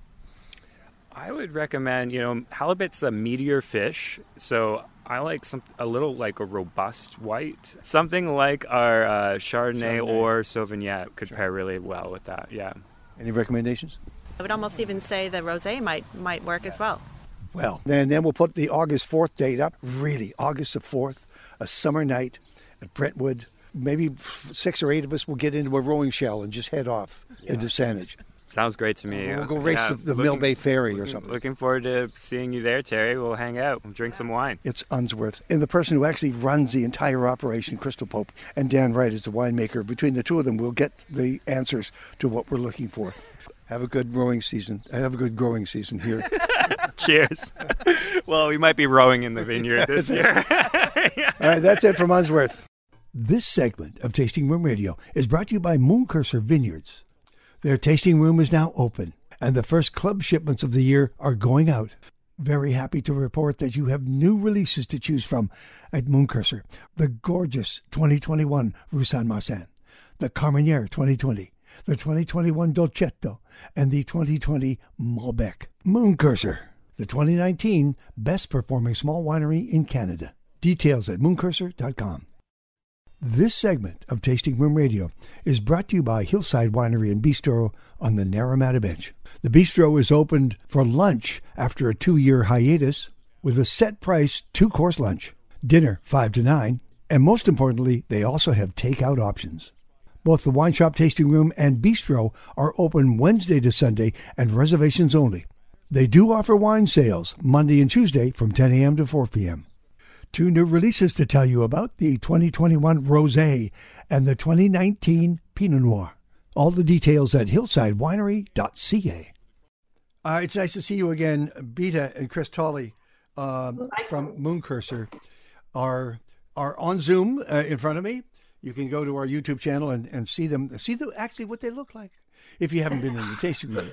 S6: I would recommend, halibut's a meatier fish, so I like a little like a robust white. Something like our Chardonnay or Sauvignon could pair really well with that, yeah.
S1: Any recommendations?
S5: I would almost even say the rosé might work as well.
S1: Well, then we'll put the August 4th date up. Really, August the 4th, a summer night at Brentwood. Maybe 6 or 8 of us will get into a rowing shell and just head off into Saanich.
S6: Sounds great to me.
S1: We'll go race the Mill Bay Ferry or something.
S6: Looking forward to seeing you there, Terry. We'll hang out and drink some wine.
S1: It's Unsworth. And the person who actually runs the entire operation, Crystal Pope, and Dan Wright is the winemaker. Between the two of them, we'll get the answers to what we're looking for. Have a good rowing season. Have a good growing season here.
S6: Cheers. Well, we might be rowing in the vineyard this year.
S1: All right, that's it from Unsworth. This segment of Tasting Room Radio is brought to you by Mooncursor Vineyards. Their tasting room is now open, and the first club shipments of the year are going out. Very happy to report that you have new releases to choose from at Mooncursor. The gorgeous 2021 Roussanne Marsanne, the Carmenere 2020, the 2021 Dolcetto, and the 2020 Malbec. Mooncursor, the 2019 best performing small winery in Canada. Details at mooncursor.com. This segment of Tasting Room Radio is brought to you by Hillside Winery and Bistro on the Naramata Bench. The bistro is opened for lunch after a 2-year hiatus with a set price 2-course lunch, dinner 5 to 9, and most importantly, they also have takeout options. Both the wine shop, tasting room, and bistro are open Wednesday to Sunday and reservations only. They do offer wine sales Monday and Tuesday from 10 a.m. to 4 p.m. 2 new releases to tell you about, the 2021 Rosé and the 2019 Pinot Noir. All the details at hillsidewinery.ca. It's nice to see you again. Beta and Chris Tolley from Mooncursor are on Zoom in front of me. You can go to our YouTube channel and see them actually what they look like if you haven't been in the tasting room.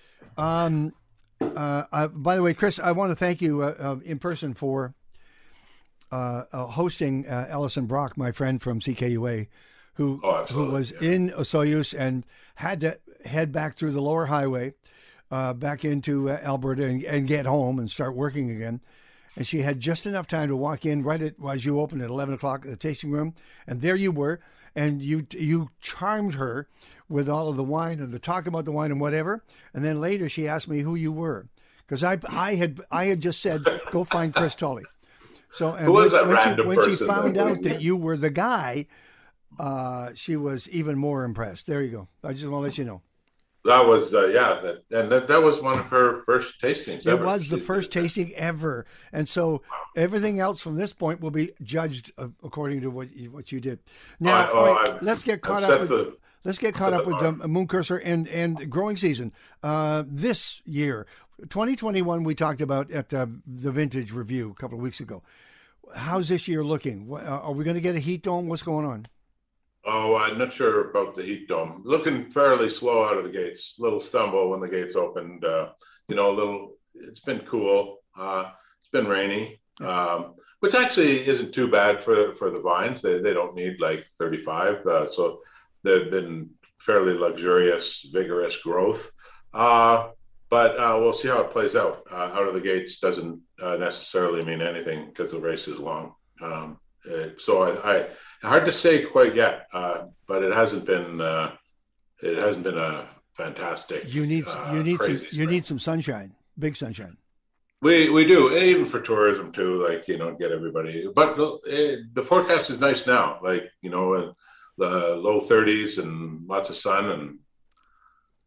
S1: By the way, Chris, I want to thank you in person for hosting Ellison Brock, my friend from CKUA, who was in Osoyoos and had to head back through the lower highway back into Alberta and get home and start working again. And she had just enough time to walk in right as you opened at 11 o'clock at the tasting room. And there you were. And you charmed her with all of the wine and the talk about the wine and whatever. And then later she asked me who you were. Because I had just said, go find Chris Tolley. So and when she found out that you were the guy, she was even more impressed. There you go. I just want to let you know.
S7: That was that was one of her first tastings.
S1: It was the first tasting ever, and so everything else from this point will be judged according to what you did. Now, let's get caught up with the Mooncursor and growing season this year. 2021 we talked about at the Vintage Review a couple of weeks ago. How's this year looking? Are we going to get a heat dome? What's going on?
S7: Oh, I'm not sure about the heat dome. Looking fairly slow out of the gates. Little stumble when the gates opened. It's been cool. It's been rainy, which actually isn't too bad for the vines. They don't need like 35. So they've been fairly luxurious, vigorous growth. But we'll see how it plays out. Out of the gates doesn't necessarily mean anything because the race is long. So I hard to say quite yet, but it hasn't been a fantastic.
S1: You need some sunshine, big sunshine.
S7: We do, even for tourism too. Get everybody. But the forecast is nice now. The low 30s and lots of sun, and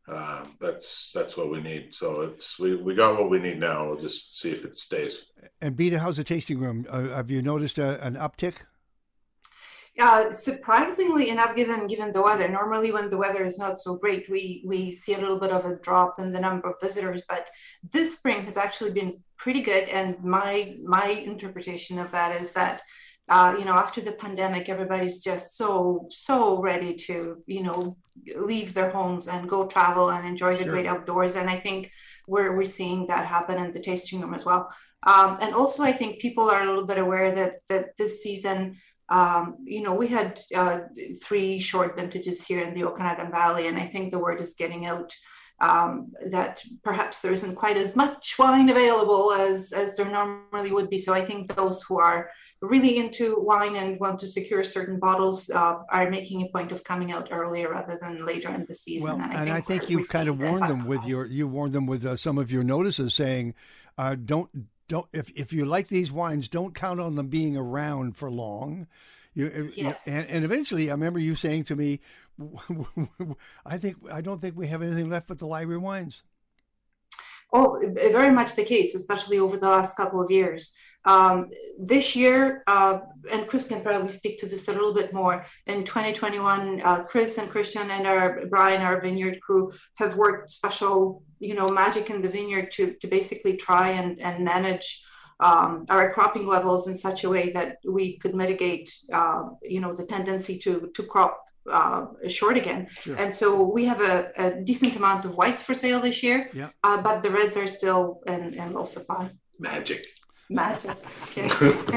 S7: That's what we need. So we got what we need now. We'll just see if it stays.
S1: And Beta, how's the tasting room? Have you noticed an uptick?
S8: Surprisingly enough, given the weather, normally when the weather is not so great, we see a little bit of a drop in the number of visitors. But this spring has actually been pretty good. And my interpretation of that is that after the pandemic, everybody's just so ready to leave their homes and go travel and enjoy the great outdoors. And I think we're seeing that happen in the tasting room as well. And also, I think people are a little bit aware that this season, we had 3 short vintages here in the Okanagan Valley, and I think the word is getting out that perhaps there isn't quite as much wine available as there normally would be. So I think those who are really into wine and want to secure certain bottles are making a point of coming out earlier rather than later in the season.
S1: Well, and I think you kind of warned them with some of your notices saying, don't if you like these wines, don't count on them being around for long. And eventually, I remember you saying to me, I don't think we have anything left but the library wines.
S8: Oh, very much the case, especially over the last couple of years. This year, and Chris can probably speak to this a little bit more, in 2021, Chris and Christian and Brian, our vineyard crew, have worked special, magic in the vineyard to basically try and manage our cropping levels in such a way that we could mitigate, the tendency to crop short again. Sure. And so we have a decent amount of whites for sale this year, but the reds are still in low supply.
S7: Magic.
S8: Okay.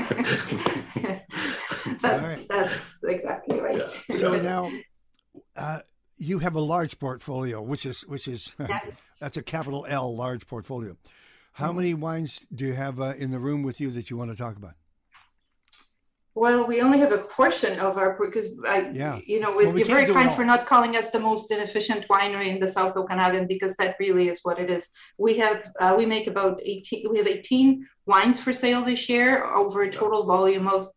S8: That's exactly right.
S1: So now you have a large portfolio, which is
S8: yes.
S1: That's a capital L, large portfolio. How many wines do you have in the room with you that you want to talk about?
S8: Well, we only have a portion of our, because you're very kind for not calling us the most inefficient winery in the South Okanagan, because that really is what it is. We make about 18 wines for sale this year over a total volume of,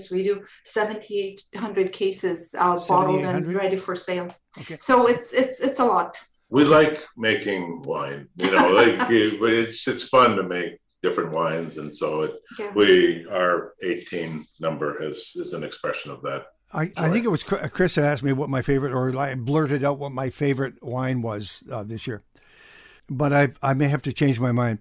S8: 7,800 cases bottled and ready for sale. Okay. So it's a lot.
S7: We like making wine, it's fun to make different wines, and so our 18 number is an expression of that.
S1: I think it was Chris that asked me what my favorite, or I blurted out what my favorite wine was this year, but I may have to change my mind.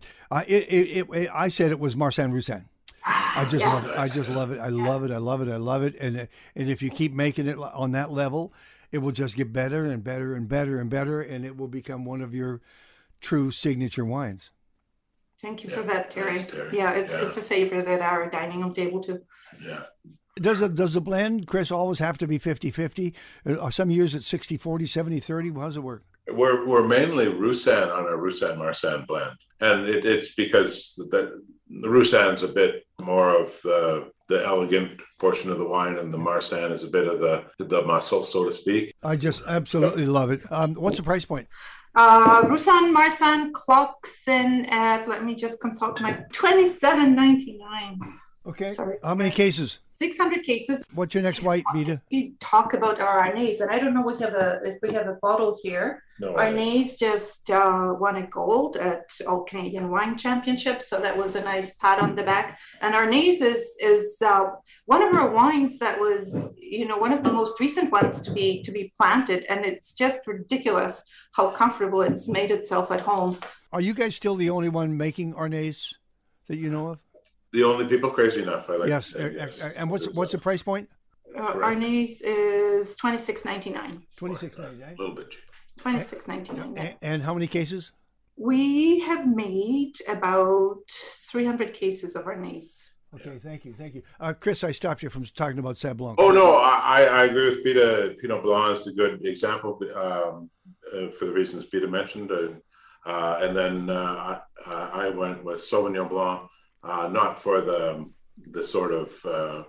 S1: I said it was Marsanne Roussanne. I just love it. I just love it. I love it. And if you keep making it on that level, it will just get better and better and better and better, and it will become one of your true signature wines.
S8: Thank you for that, Terry. It's a favorite at our dining room table too.
S7: Yeah.
S1: Does the blend, Chris, always have to be 50-50? Some years it's 60-40, 70-30? How does it work?
S7: We're mainly Roussanne on our Roussanne Marsanne blend, and it's because the Roussanne's a bit more of the elegant portion of the wine, and the Marsanne is a bit of the muscle, so to speak.
S1: I just absolutely love it. What's the price point?
S8: Roussanne Marsanne clocks in at, let me just consult my, $27.99.
S1: Okay.
S8: Sorry.
S1: How many cases?
S8: 600 cases.
S1: What's your next white, Beta?
S8: We talk about our Arnaise, and I don't know if we have a bottle here.
S7: No.
S8: Arnaise just won a gold at All Canadian Wine Championships, so that was a nice pat on the back. And Arnaise is one of our wines that was, one of the most recent ones to be planted, and it's just ridiculous how comfortable it's made itself at home.
S1: Are you guys still the only one making Arnaise that you know of?
S7: The only people crazy enough, I like to say.
S1: Yes. And what's the price point?
S8: Arnaise is $26.99.
S1: $26.99.
S7: A little bit.
S8: $26.99.
S1: And how many cases?
S8: We have made about 300 cases of Arnaise.
S1: Okay, thank you. Chris, I stopped you from talking about Sauv Blanc.
S7: Oh no, I agree with Beta. Pinot Blanc is a good example for the reasons Beta mentioned, and then I went with Sauvignon Blanc. Not for the sort of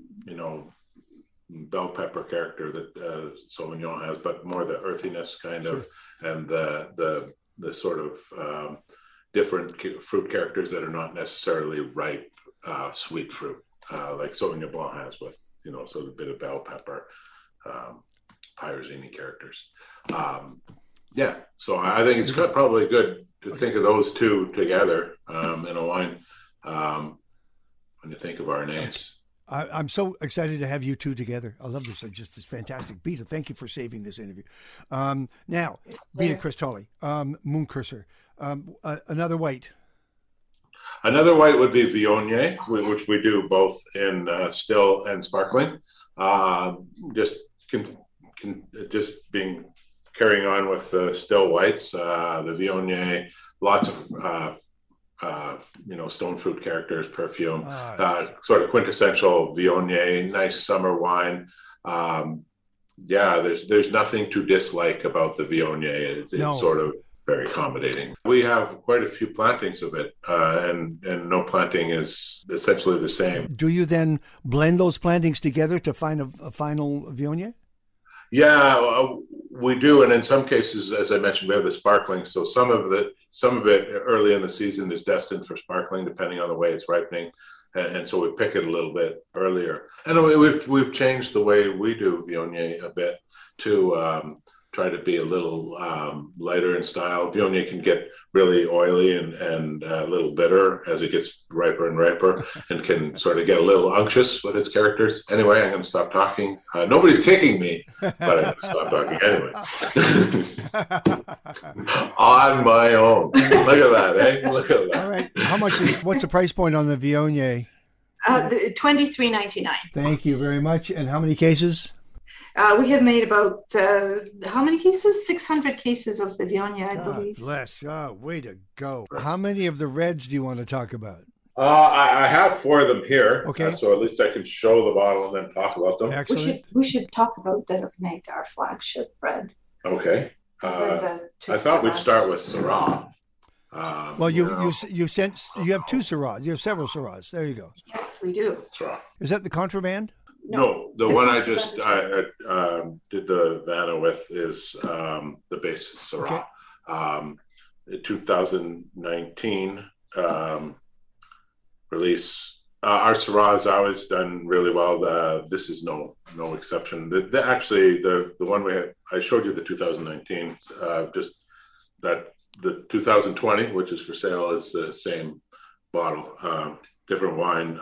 S7: bell pepper character that Sauvignon has, but more the earthiness kind of, and the sort of different fruit characters that are not necessarily ripe sweet fruit, like Sauvignon Blanc has, with sort of a bit of bell pepper, pyrazine characters. Yeah, so I think it's probably good to think of those two together in a wine when you think of Arnase.
S1: I'm so excited to have you two together. I love this. It's fantastic. Beta, thank you for saving this interview. Now, Beta Cristoli, Mooncursor, another white.
S7: Another white would be Viognier, which we do both in still and sparkling. Just carrying on with the still whites, the Viognier, lots of stone fruit characters, perfume, sort of quintessential Viognier, nice summer wine. There's nothing to dislike about the Viognier. It's sort of very accommodating. We have quite a few plantings of it, and no planting is essentially the same.
S1: Do you then blend those plantings together to find a final Viognier?
S7: Yeah, we do, and in some cases, as I mentioned, we have the sparkling. So some of it early in the season is destined for sparkling, depending on the way it's ripening, and so we pick it a little bit earlier. And we've changed the way we do Viognier a bit to try to be a little lighter in style. Viognier can get really oily and a little bitter as it gets riper and riper, and can sort of get a little unctuous with its characters. Anyway, I'm going to stop talking. Nobody's kicking me, but I'm going to stop talking anyway. On my own. Look at that, eh? Look at that.
S1: All right. What's the price point on the Viognier?
S8: $23.99.
S1: Thank you very much. And how many cases?
S8: We have made about, how many cases? 600 cases of the Viognier, I believe.
S1: Bless. Way to go. How many of the reds do you want to talk about?
S7: I have 4 of them here.
S1: Okay.
S7: So at least I can show the bottle and then talk about them.
S1: Excellent.
S8: We should talk about that of Nate, our flagship red.
S7: Okay. I thought we'd start with Syrah.
S1: Well, you have 2 Syrahs. You have several Syrahs. There you go.
S8: Yes, we do.
S7: Syrah.
S1: Is that the contraband?
S7: No, the one I just did the Vanna with is the base Syrah. Okay. 2019 release. Our Syrah has always done really well. This is no exception. Actually, the one I showed you the 2019. Just that the 2020, which is for sale, is the same bottle, different wine,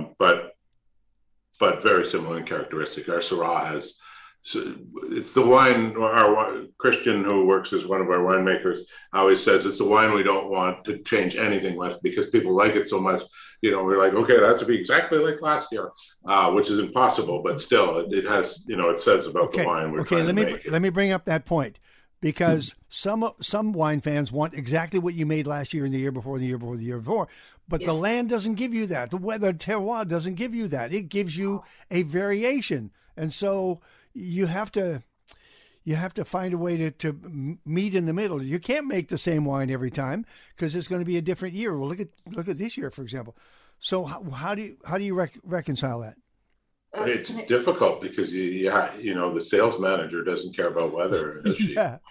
S7: but very similar in characteristic. Our Syrah it's the wine, our Christian, who works as one of our winemakers, always says it's the wine we don't want to change anything with, because people like it so much. We're like, okay, that has to be exactly like last year, which is impossible, but still it has, it says about the wine we're trying to make.
S1: Let me bring up that point, because some wine fans want exactly what you made last year and the year before, the year before, the year before. But the land doesn't give you that. The weather, terroir, doesn't give you that. It gives you a variation. And so you have to find a way to meet in the middle. You can't make the same wine every time, because it's going to be a different year. Well, look at this year, for example. So how do you reconcile that?
S7: It's difficult because the sales manager doesn't care about weather, does she?
S1: Yeah.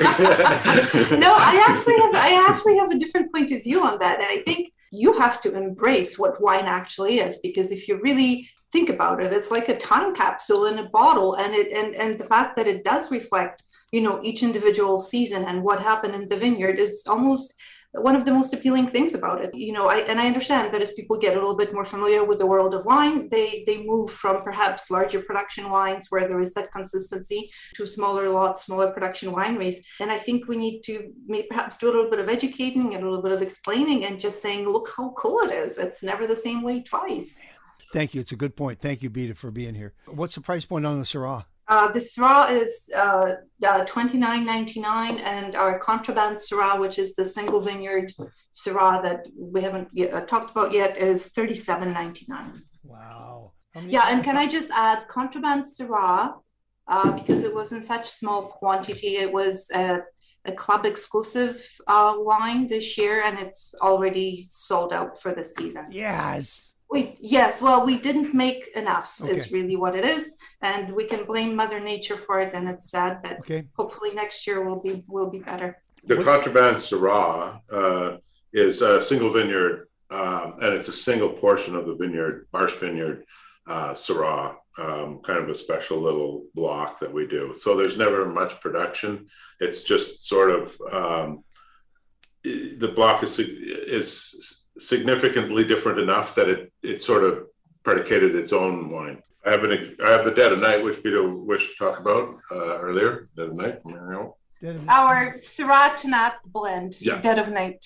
S8: No, I actually have a different point of view on that, and I think you have to embrace what wine actually is, because if you really think about it, it's like a time capsule in a bottle, and the fact that it does reflect, each individual season and what happened in the vineyard is almost one of the most appealing things about it. I understand that as people get a little bit more familiar with the world of wine, they move from perhaps larger production wines where there is that consistency to smaller lots, smaller production wineries. And I think we need to perhaps do a little bit of educating and a little bit of explaining and just saying, look how cool it is. It's never the same way twice.
S1: Thank you. It's a good point. Thank you, Beta, for being here. What's the price point on the Syrah?
S8: The Syrah is $29.99, and our Contraband Syrah, which is the single vineyard Syrah that we haven't talked about yet, is $37.99.
S1: Wow.
S8: And can I just add, Contraband Syrah, because it was in such small quantity, it was a club exclusive wine this year, and it's already sold out for the season.
S1: Yes.
S8: We didn't make enough, is really what it is, and we can blame Mother Nature for it, and it's sad, but hopefully next year will be better.
S7: The Contraband Syrah is a single vineyard, and it's a single portion of the vineyard, Marsh Vineyard Syrah. kind of a special little block that we do. So there's never much production. It's just sort of the block is significantly different enough that it sort of predicated its own wine. I have the Dead of Night, which Peter wished to talk about earlier. Dead of Night.
S8: Our Syrah Tannat blend.
S7: Yeah.
S8: Dead of Night.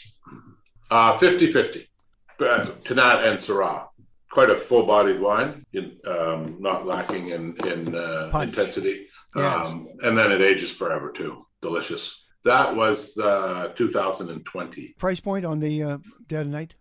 S7: 50-50. Tannat and Syrah. Quite a full-bodied wine, not lacking in intensity.
S1: Yes.
S7: And then it ages forever too. Delicious. That was 2020.
S1: Price point on the Dead of Night?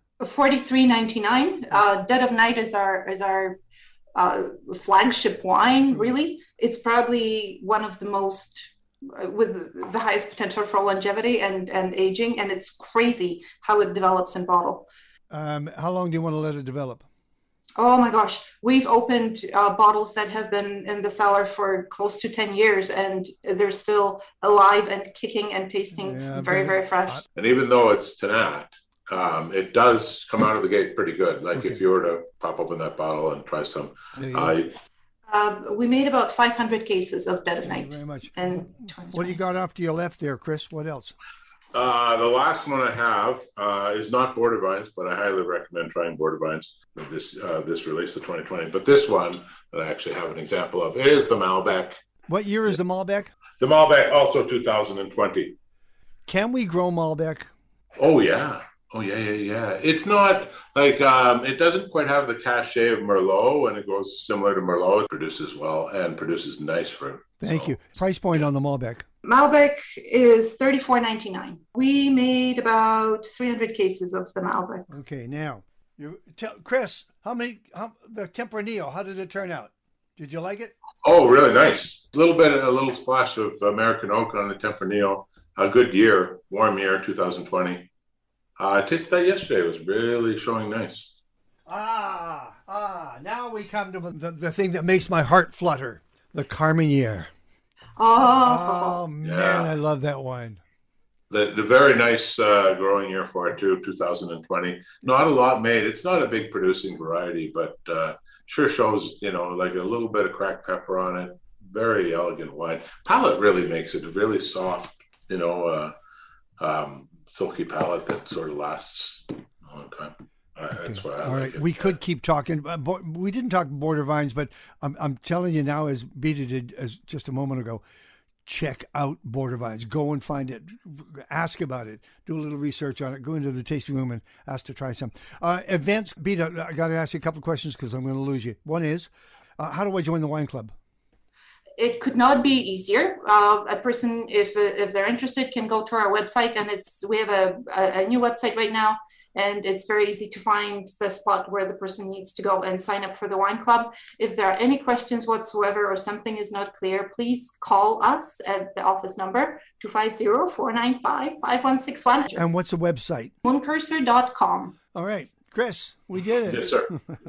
S8: $43.99. Dead of Night is our flagship wine. Really, it's probably one of the most with the highest potential for longevity and aging, and it's crazy how it develops in bottle.
S1: How long do you want to let it develop?
S8: Oh my gosh, we've opened bottles that have been in the cellar for close to 10 years and they're still alive and kicking and tasting very, very fresh.
S7: And even though it's Tannat, it does come out of the gate pretty good. Like if you were to pop open that bottle and try some.
S8: We made about 500 cases of Dead of Night.
S1: Thank you very much.
S8: And
S1: what do you got off to your left there, Chris? What else?
S7: The last one I have is not Border Vines, but I highly recommend trying Border Vines. This release of 2020. But this one that I actually have an example of is the Malbec.
S1: What year is the Malbec?
S7: The Malbec, also 2020.
S1: Can we grow Malbec?
S7: Oh yeah. It's not like it doesn't quite have the cachet of Merlot, and it goes similar to Merlot. It produces well and produces nice fruit.
S1: Thank you. Price point on the Malbec.
S8: Malbec is $34.99. We made about 300 cases of the Malbec.
S1: Okay, now you tell Chris the Tempranillo. How did it turn out? Did you like it?
S7: Oh, really nice. A little splash of American oak on the Tempranillo. A good year, warm year, 2020. I tasted that yesterday. It was really showing nice.
S1: Now we come to the thing that makes my heart flutter, the Carmenere. Oh man, yeah. I love that wine.
S7: The very nice growing year for it too, 2020. Not a lot made. It's not a big producing variety, but sure shows, like a little bit of cracked pepper on it. Very elegant wine. Palate really makes it a really soft, silky palate that sort of lasts a long time. That's why I like it.
S1: We could keep talking. We didn't talk Border Vines, but I'm telling you now, as Beta did as just a moment ago, check out Border Vines. Go and find it. Ask about it. Do a little research on it. Go into the tasting room and ask to try some. Events, Beta, I got to ask you a couple of questions because I'm going to lose you. One is, how do I join the wine club?
S8: It could not be easier. A person, if they're interested, can go to our website, and we have a new website right now, and it's very easy to find the spot where the person needs to go and sign up for the wine club. If there are any questions whatsoever or something is not clear, please call us at the office number 250-495-5161.
S1: And what's the website?
S8: Mooncursor.com.
S1: All right. Chris, we did it.
S7: Yes, sir.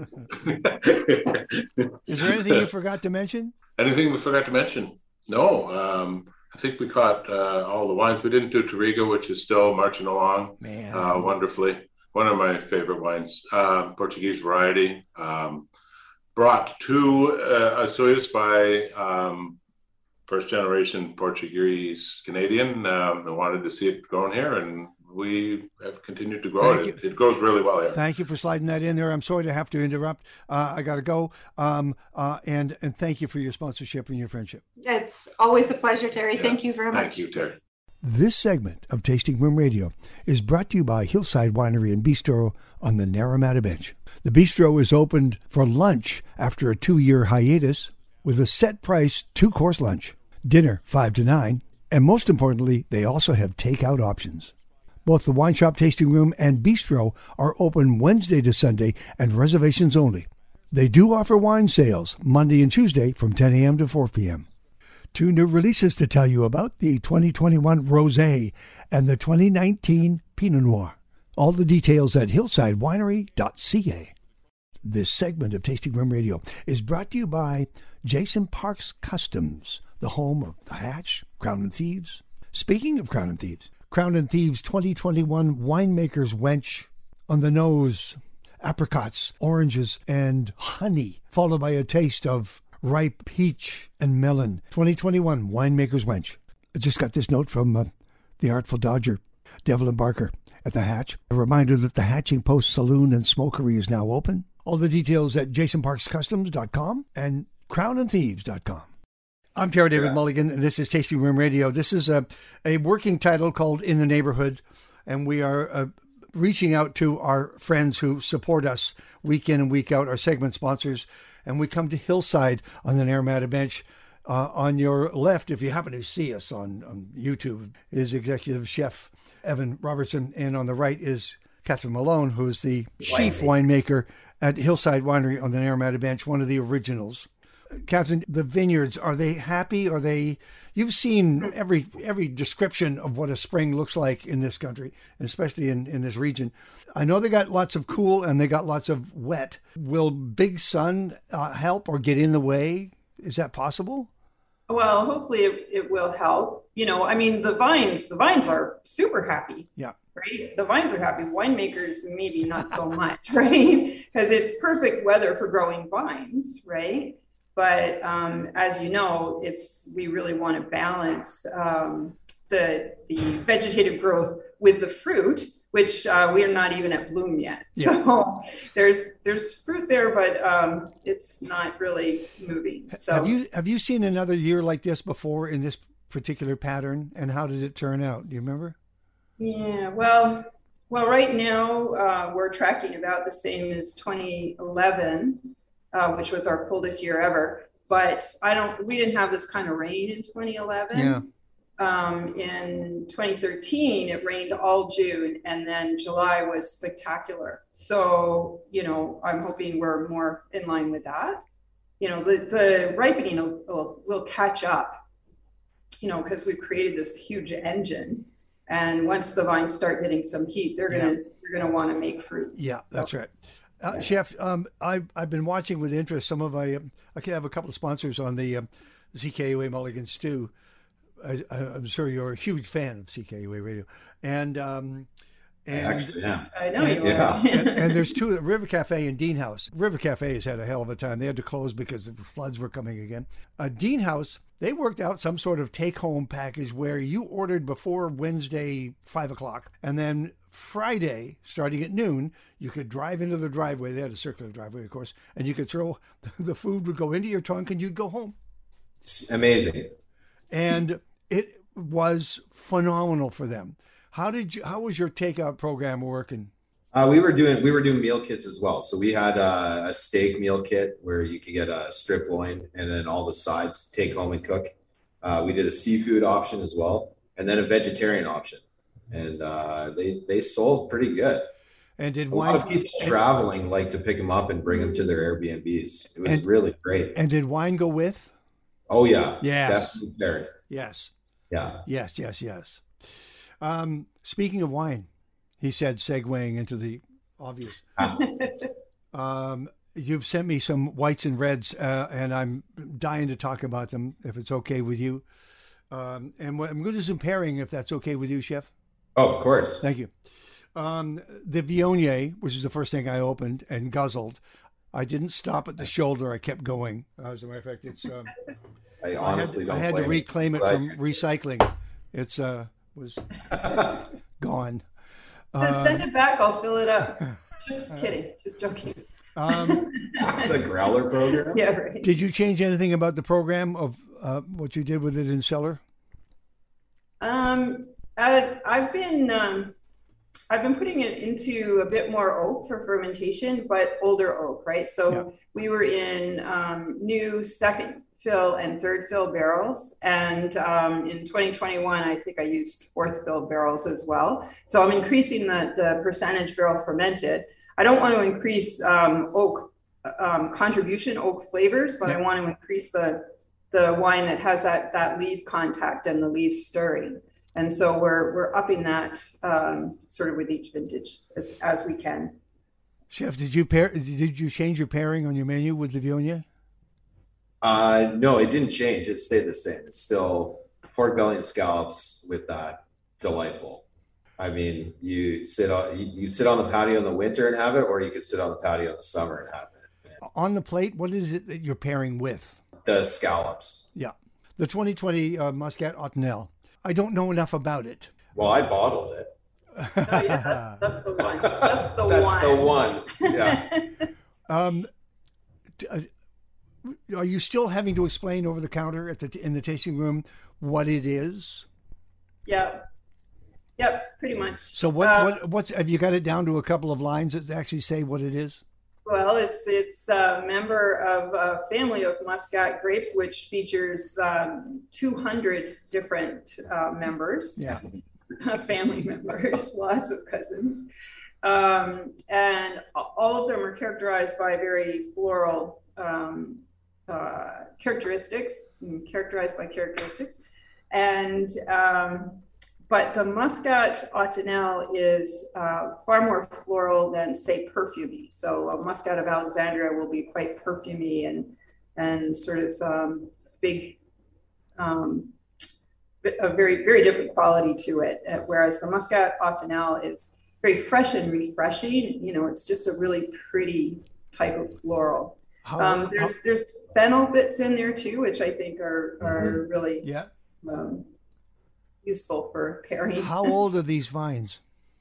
S1: Is there anything you forgot to mention?
S7: Anything we forgot to mention? No. I think we caught all the wines. We didn't do Touriga, which is still marching along wonderfully. One of my favorite wines, Portuguese variety. Brought to Açores by first generation Portuguese Canadian. They wanted to see it grown here, and we have continued to grow it. It grows really well here.
S1: Thank you for sliding that in there. I'm sorry to have to interrupt. I got to go. And thank you for your sponsorship and your friendship.
S8: It's always a pleasure, Terry. Yeah. Thank you very much.
S7: Thank you, Terry.
S1: This segment of Tasting Room Radio is brought to you by Hillside Winery and Bistro on the Naramata Bench. The bistro is opened for lunch after a 2-year hiatus with a set price 2-course lunch, dinner 5 to 9, and most importantly, they also have takeout options. Both the Wine Shop Tasting Room and Bistro are open Wednesday to Sunday and reservations only. They do offer wine sales Monday and Tuesday from 10 a.m. to 4 p.m. 2 new releases to tell you about, the 2021 Rosé and the 2019 Pinot Noir. All the details at hillsidewinery.ca. This segment of Tasting Room Radio is brought to you by Jason Parks Customs, the home of the Hatch, Crown and Thieves. Speaking of Crown and Thieves, Crown and Thieves 2021 Winemaker's Wench on the nose, apricots, oranges, and honey, followed by a taste of ripe peach and melon. 2021 Winemaker's Wench. I just got this note from the Artful Dodger, Devlin Barker at the Hatch. A reminder that the Hatching Post Saloon and Smokery is now open. All the details at jasonparkscustoms.com and crownandthieves.com. I'm Terry David Mulligan, and this is Tasting Room Radio. This is a working title called In the Neighborhood, and we are reaching out to our friends who support us week in and week out, our segment sponsors, and we come to Hillside on the Naramata Bench. On your left, if you happen to see us on YouTube, is Executive Chef Evan Robertson, and on the right is Catherine Malone, who is the chief winemaker at Hillside Winery on the Naramata Bench, one of the originals. Catherine, the vineyards, are they happy? Are they? You've seen every description of what a spring looks like in this country, especially in this region. I know they got lots of cool and they got lots of wet. Will big sun help or get in the way? Is that possible?
S9: Well, hopefully it will help. You know, I mean, the vines are super happy.
S1: Yeah.
S9: Right? The vines are happy. Winemakers, maybe not so much, right? Because it's perfect weather for growing vines, right? But as you know, we really want to balance the vegetative growth with the fruit, which we are not even at bloom yet. Yeah. So there's fruit there, but it's not really moving. So
S1: have you seen another year like this before in this particular pattern, and how did it turn out? Do you remember?
S9: Yeah, well, right now we're tracking about the same as 2011. Which was our coldest year ever, but we didn't have this kind of rain in 2011.
S1: Yeah.
S9: In 2013, it rained all June, and then July was spectacular. So, you know, I'm hoping we're more in line with that. You know, the ripening will catch up, you know, because we've created this huge engine. And once the vines start getting some heat, they're gonna want to make fruit.
S1: Yeah, that's right. Chef, I've been watching with interest some of I have a couple of sponsors on the CKUA Mulligan Stew. I'm sure you're a huge fan of CKUA Radio, and
S3: actually, yeah,
S9: I know you are.
S1: and there's two, River Cafe and Dean House. River Cafe has had a hell of a time. They had to close because the floods were coming again. Dean House, they worked out some sort of take-home package where you ordered before Wednesday 5:00, and then Friday, starting at noon, you could drive into the driveway. They had a circular driveway, of course, and you could throw the food would go into your trunk and you'd go home.
S3: It's amazing.
S1: And it was phenomenal for them. How was your takeout program working?
S3: We were doing meal kits as well. So we had a steak meal kit where you could get a strip loin and then all the sides take home and cook. We did a seafood option as well, and then a vegetarian option. And they sold pretty good.
S1: And did
S3: a lot of people traveling like to pick them up and bring them to their Airbnbs. It was really great.
S1: And did wine go with?
S3: Oh yeah,
S1: yes,
S3: definitely paired.
S1: Yes,
S3: yeah,
S1: yes. Speaking of wine, he said, segueing into the obvious. You've sent me some whites and reds, and I'm dying to talk about them if it's okay with you. And I'm going to do some pairing if that's okay with you, Chef.
S3: Oh, of course.
S1: Thank you. The Viognier, which is the first thing I opened and guzzled. I didn't stop at the shoulder. I kept going. As a matter of fact, it's.
S3: I honestly don't.
S1: I had to reclaim it from recycling. It's was gone.
S9: Then send it back. I'll fill it up. Just kidding. Just joking.
S3: The growler program.
S9: Yeah. Right.
S1: Did you change anything about the program of what you did with it in cellar?
S9: I've been putting it into a bit more oak for fermentation, but older oak, right? So we were in new second fill and third fill barrels. And in 2021, I think I used fourth fill barrels as well. So I'm increasing the percentage barrel fermented. I don't want to increase oak contribution, oak flavors, but I want to increase the wine that has that lees contact and the lees stirring. And so we're upping that sort of with each vintage as we can.
S1: Chef, did you change your pairing on your menu with the Viognier?
S3: No, it didn't change. It stayed the same. It's still pork belly and scallops with that. Delightful. I mean, you sit on the patio in the winter and have it, or you could sit on the patio in the summer and have it.
S1: On the plate, what is it that you're pairing with?
S10: the scallops.
S1: Yeah. The 2020 Muscat Autumnal. I don't know enough about it.
S10: Well, I bottled it.
S9: Oh, yeah, that's the one. That's the
S10: one. Yeah.
S1: Are you still having to explain over the counter in the tasting room what it is?
S9: Yeah. Yep, pretty much.
S1: So what's have you got it down to a couple of lines that actually say what it is?
S9: Well, it's a member of a family of Muscat grapes, which features 200 different members.
S1: Yeah.
S9: Family members, lots of cousins. And all of them are characterized by very floral characteristics. And but the Muscat Autumnal is far more floral than, say, perfumey. So a Muscat of Alexandria will be quite perfumey and sort of big, a very, very different quality to it. Whereas the Muscat Autumnal is very fresh and refreshing. You know, it's just a really pretty type of floral. There's fennel bits in there too, which I think are really useful for pairing.
S1: How old are these vines?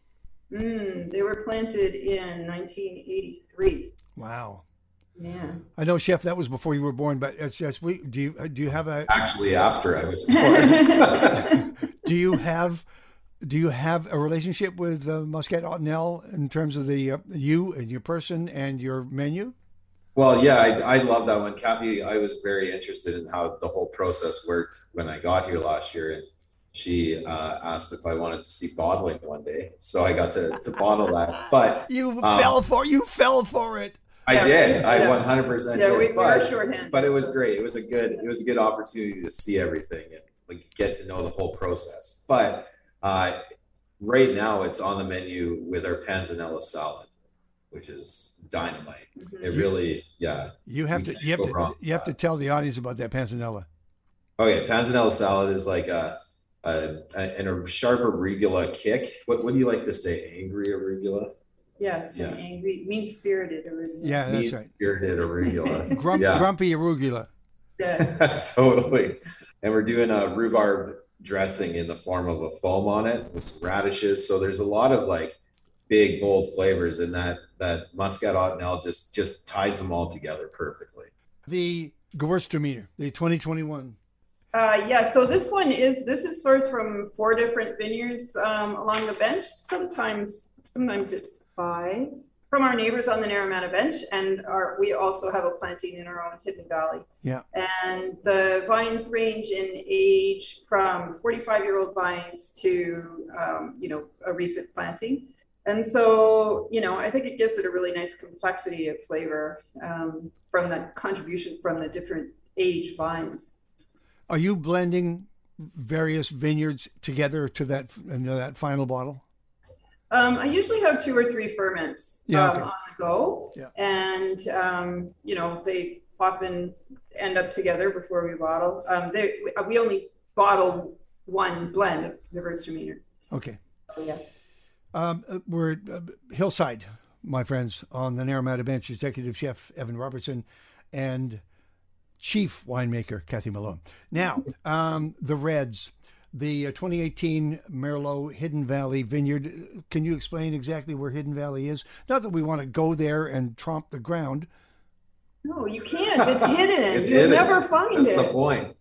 S9: They were planted in 1983.
S1: Wow.
S9: Yeah.
S1: I know, Chef, that was before you were born, but it's just do you have a
S10: actually after I was born?
S1: Do you have a relationship with Muscat Autumnal in terms of the you and your person and your menu?
S10: Well, yeah, I love that one, Kathy. I was very interested in how the whole process worked when I got here last year, and she asked if I wanted to see bottling one day, so I got to bottle that. But
S1: you fell for it.
S10: I did. I 100% did.
S9: We were shorthand.
S10: But it was great. It was a good opportunity to see everything and like get to know the whole process. But right now, it's on the menu with our panzanella salad, which is dynamite. It really,
S1: You have to tell the audience about that panzanella.
S10: Okay, panzanella salad is like a sharp arugula kick. What do you like to say? Angry arugula?
S9: Yeah, an angry, mean-spirited arugula.
S1: Yeah, that's right.
S10: Mean-spirited arugula.
S1: Grumpy arugula.
S9: Yeah.
S10: Totally. And we're doing a rhubarb dressing in the form of a foam on it with some radishes. So there's a lot of like big, bold flavors, and that Muscat Autumnal just ties them all together perfectly.
S1: The Gewürztraminer, the 2021.
S9: So this is sourced from 4 different vineyards along the bench. Sometimes it's 5 from our neighbors on the Naramata bench, and we also have a planting in our own Hidden Valley.
S1: Yeah.
S9: And the vines range in age from 45-year-old vines to a recent planting. And so, I think it gives it a really nice complexity of flavor from the contribution from the different age vines.
S1: Are you blending various vineyards together to that final bottle?
S9: I usually have 2 or 3 ferments on the go.
S1: Yeah.
S9: And, they often end up together before we bottle. We only bottle one blend of the Gewürztraminer.
S1: Okay.
S9: So, yeah.
S1: We're Hillside, my friends, on the Naramata bench, Executive Chef Evan Robertson and Chief Winemaker Kathy Malone. Now, the Reds, the 2018 Merlot Hidden Valley Vineyard. Can you explain exactly where Hidden Valley is? Not that we want to go there and tromp the ground.
S9: No, you can't. It's hidden.
S10: You'll
S9: never find
S10: That's
S9: it.
S10: That's the point.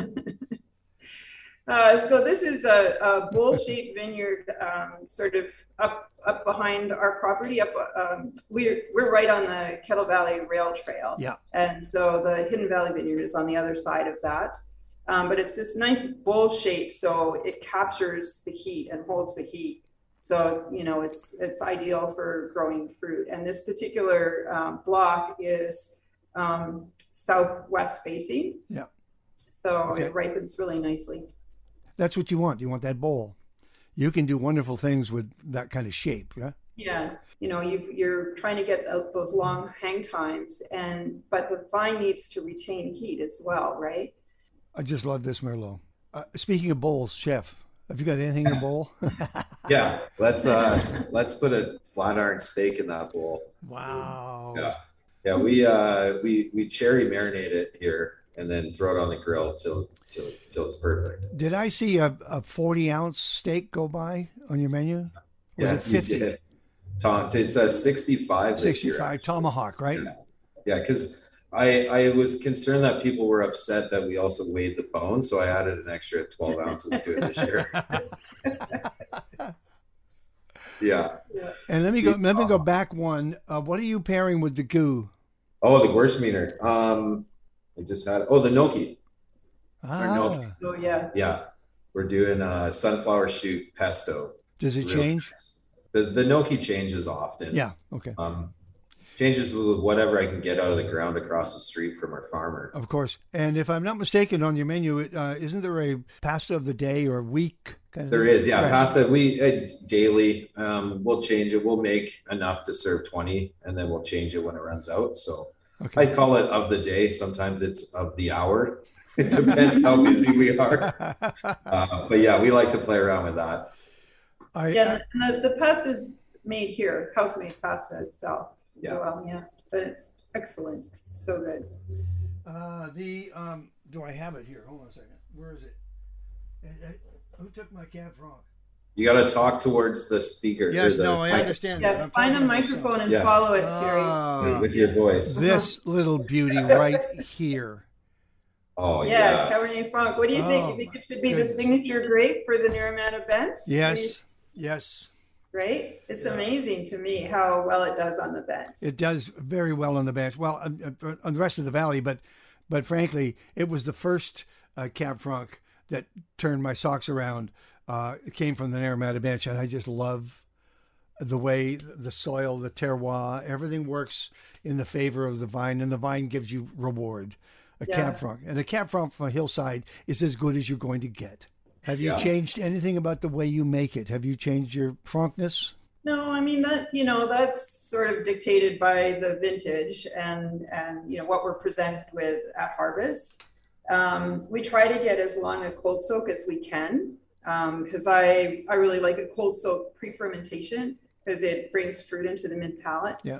S9: So this is a bowl-shaped vineyard, sort of up behind our property. We're right on the Kettle Valley Rail Trail.
S1: Yeah. And
S9: so the Hidden Valley Vineyard is on the other side of that. But it's this nice bowl shape, so it captures the heat and holds the heat. So it's ideal for growing fruit. And this particular block is southwest facing.
S1: Yeah.
S9: So it ripens really nicely.
S1: That's what you want. You want that bowl. You can do wonderful things with that kind of shape, yeah?
S9: Yeah. You're trying to get those long hang times, but the vine needs to retain heat as well, right?
S1: I just love this Merlot. Speaking of bowls, Chef, have you got anything in a bowl?
S10: Yeah, let's put a flat iron steak in that bowl.
S1: Wow.
S10: Yeah, we cherry marinate it here, and then throw it on the grill till it's perfect.
S1: Did I see a 40-ounce steak go by on your menu?
S10: Yeah,
S1: it 50?
S10: You did. It's a 65 this year.
S1: 65 tomahawk, right?
S10: Yeah, because I was concerned that people were upset that we also weighed the bone, so I added an extra 12 ounces to it this year. Yeah.
S1: And let me go back one. What are you pairing with the goo?
S10: Oh, the Gewürztraminer. I just had the gnocchi.
S1: Oh
S9: yeah.
S10: Yeah, we're doing sunflower shoot pesto.
S1: Does it change?
S10: The gnocchi changes often.
S1: Yeah. Okay.
S10: Changes with whatever I can get out of the ground across the street from our farmer.
S1: Of course. And if I'm not mistaken, on your menu, isn't there a pasta of the day or week?
S10: There is, yeah. Right. Pasta, we daily, we'll change it. We'll make enough to serve 20, and then we'll change it when it runs out. So I call it of the day. Sometimes it's of the hour. It depends how busy we are. But yeah, we like to play around with that.
S9: The pasta's made here, house-made pasta itself.
S10: Yeah.
S9: Well, yeah, but it's excellent. It's so good.
S1: Do I have it here? Hold on a second. Where is it? Who took my Cab Franc?
S10: You got to talk towards the speaker.
S1: Yes, I understand.
S9: Yeah, find the microphone and follow it, Terry.
S10: With your voice.
S1: This little beauty right here.
S10: Oh,
S9: yeah. Cabernet Franc. What do you think? You think it should be the signature grape for the Naramata bench?
S1: Yes.
S9: Right? It's amazing to me how well it does on the bench.
S1: It does very well on the bench. Well, on the rest of the valley, but frankly, it was the first Cab Franc that turned my socks around. It came from the Naramata bench, and I just love the way the soil, the terroir, everything works in the favor of the vine, and the vine gives you reward. Cab Franc. And a Cab Franc from a hillside is as good as you're going to get. Have you changed anything about the way you make it? Have you changed your frankness?
S9: No, I mean that's sort of dictated by the vintage and what we're presented with at harvest. We try to get as long a cold soak as we can because I really like a cold soak pre-fermentation because it brings fruit into the mid palate.
S1: Yeah.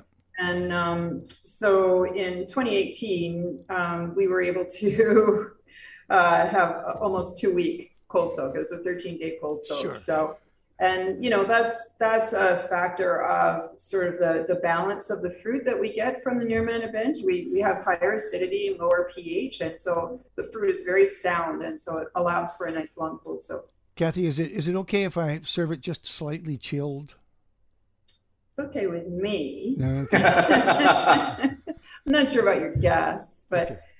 S9: And so in 2018, we were able to have almost 2-week cold soak. It was a 13-day cold soak.
S1: Sure.
S9: So, and that's a factor of sort of the balance of the fruit that we get from the Naramata bench. We have higher acidity and lower pH, and so the fruit is very sound, and so it allows for a nice long cold soak.
S1: Kathy, is it okay if I serve it just slightly chilled?
S9: It's okay with me.
S1: No, okay.
S9: I'm not sure about your guests, but. Okay.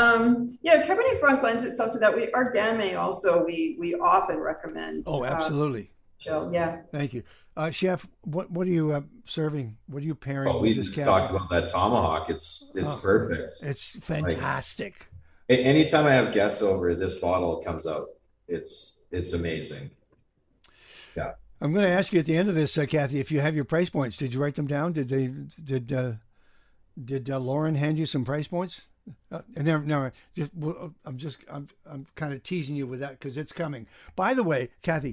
S9: Cabernet Franc lends itself to that. Our Gamay also we often recommend.
S1: Oh, absolutely.
S9: Yeah.
S1: Thank you, Chef. What are you serving? What are you pairing?
S10: We just talked about that tomahawk. It's perfect.
S1: It's fantastic.
S10: Anytime I have guests over, this bottle comes out. It's amazing. Yeah.
S1: I'm going to ask you at the end of this, Kathy, if you have your price points. Did you write them down? Did Lauren hand you some price points? Never. I'm kind of teasing you with that because it's coming. By the way, Kathy,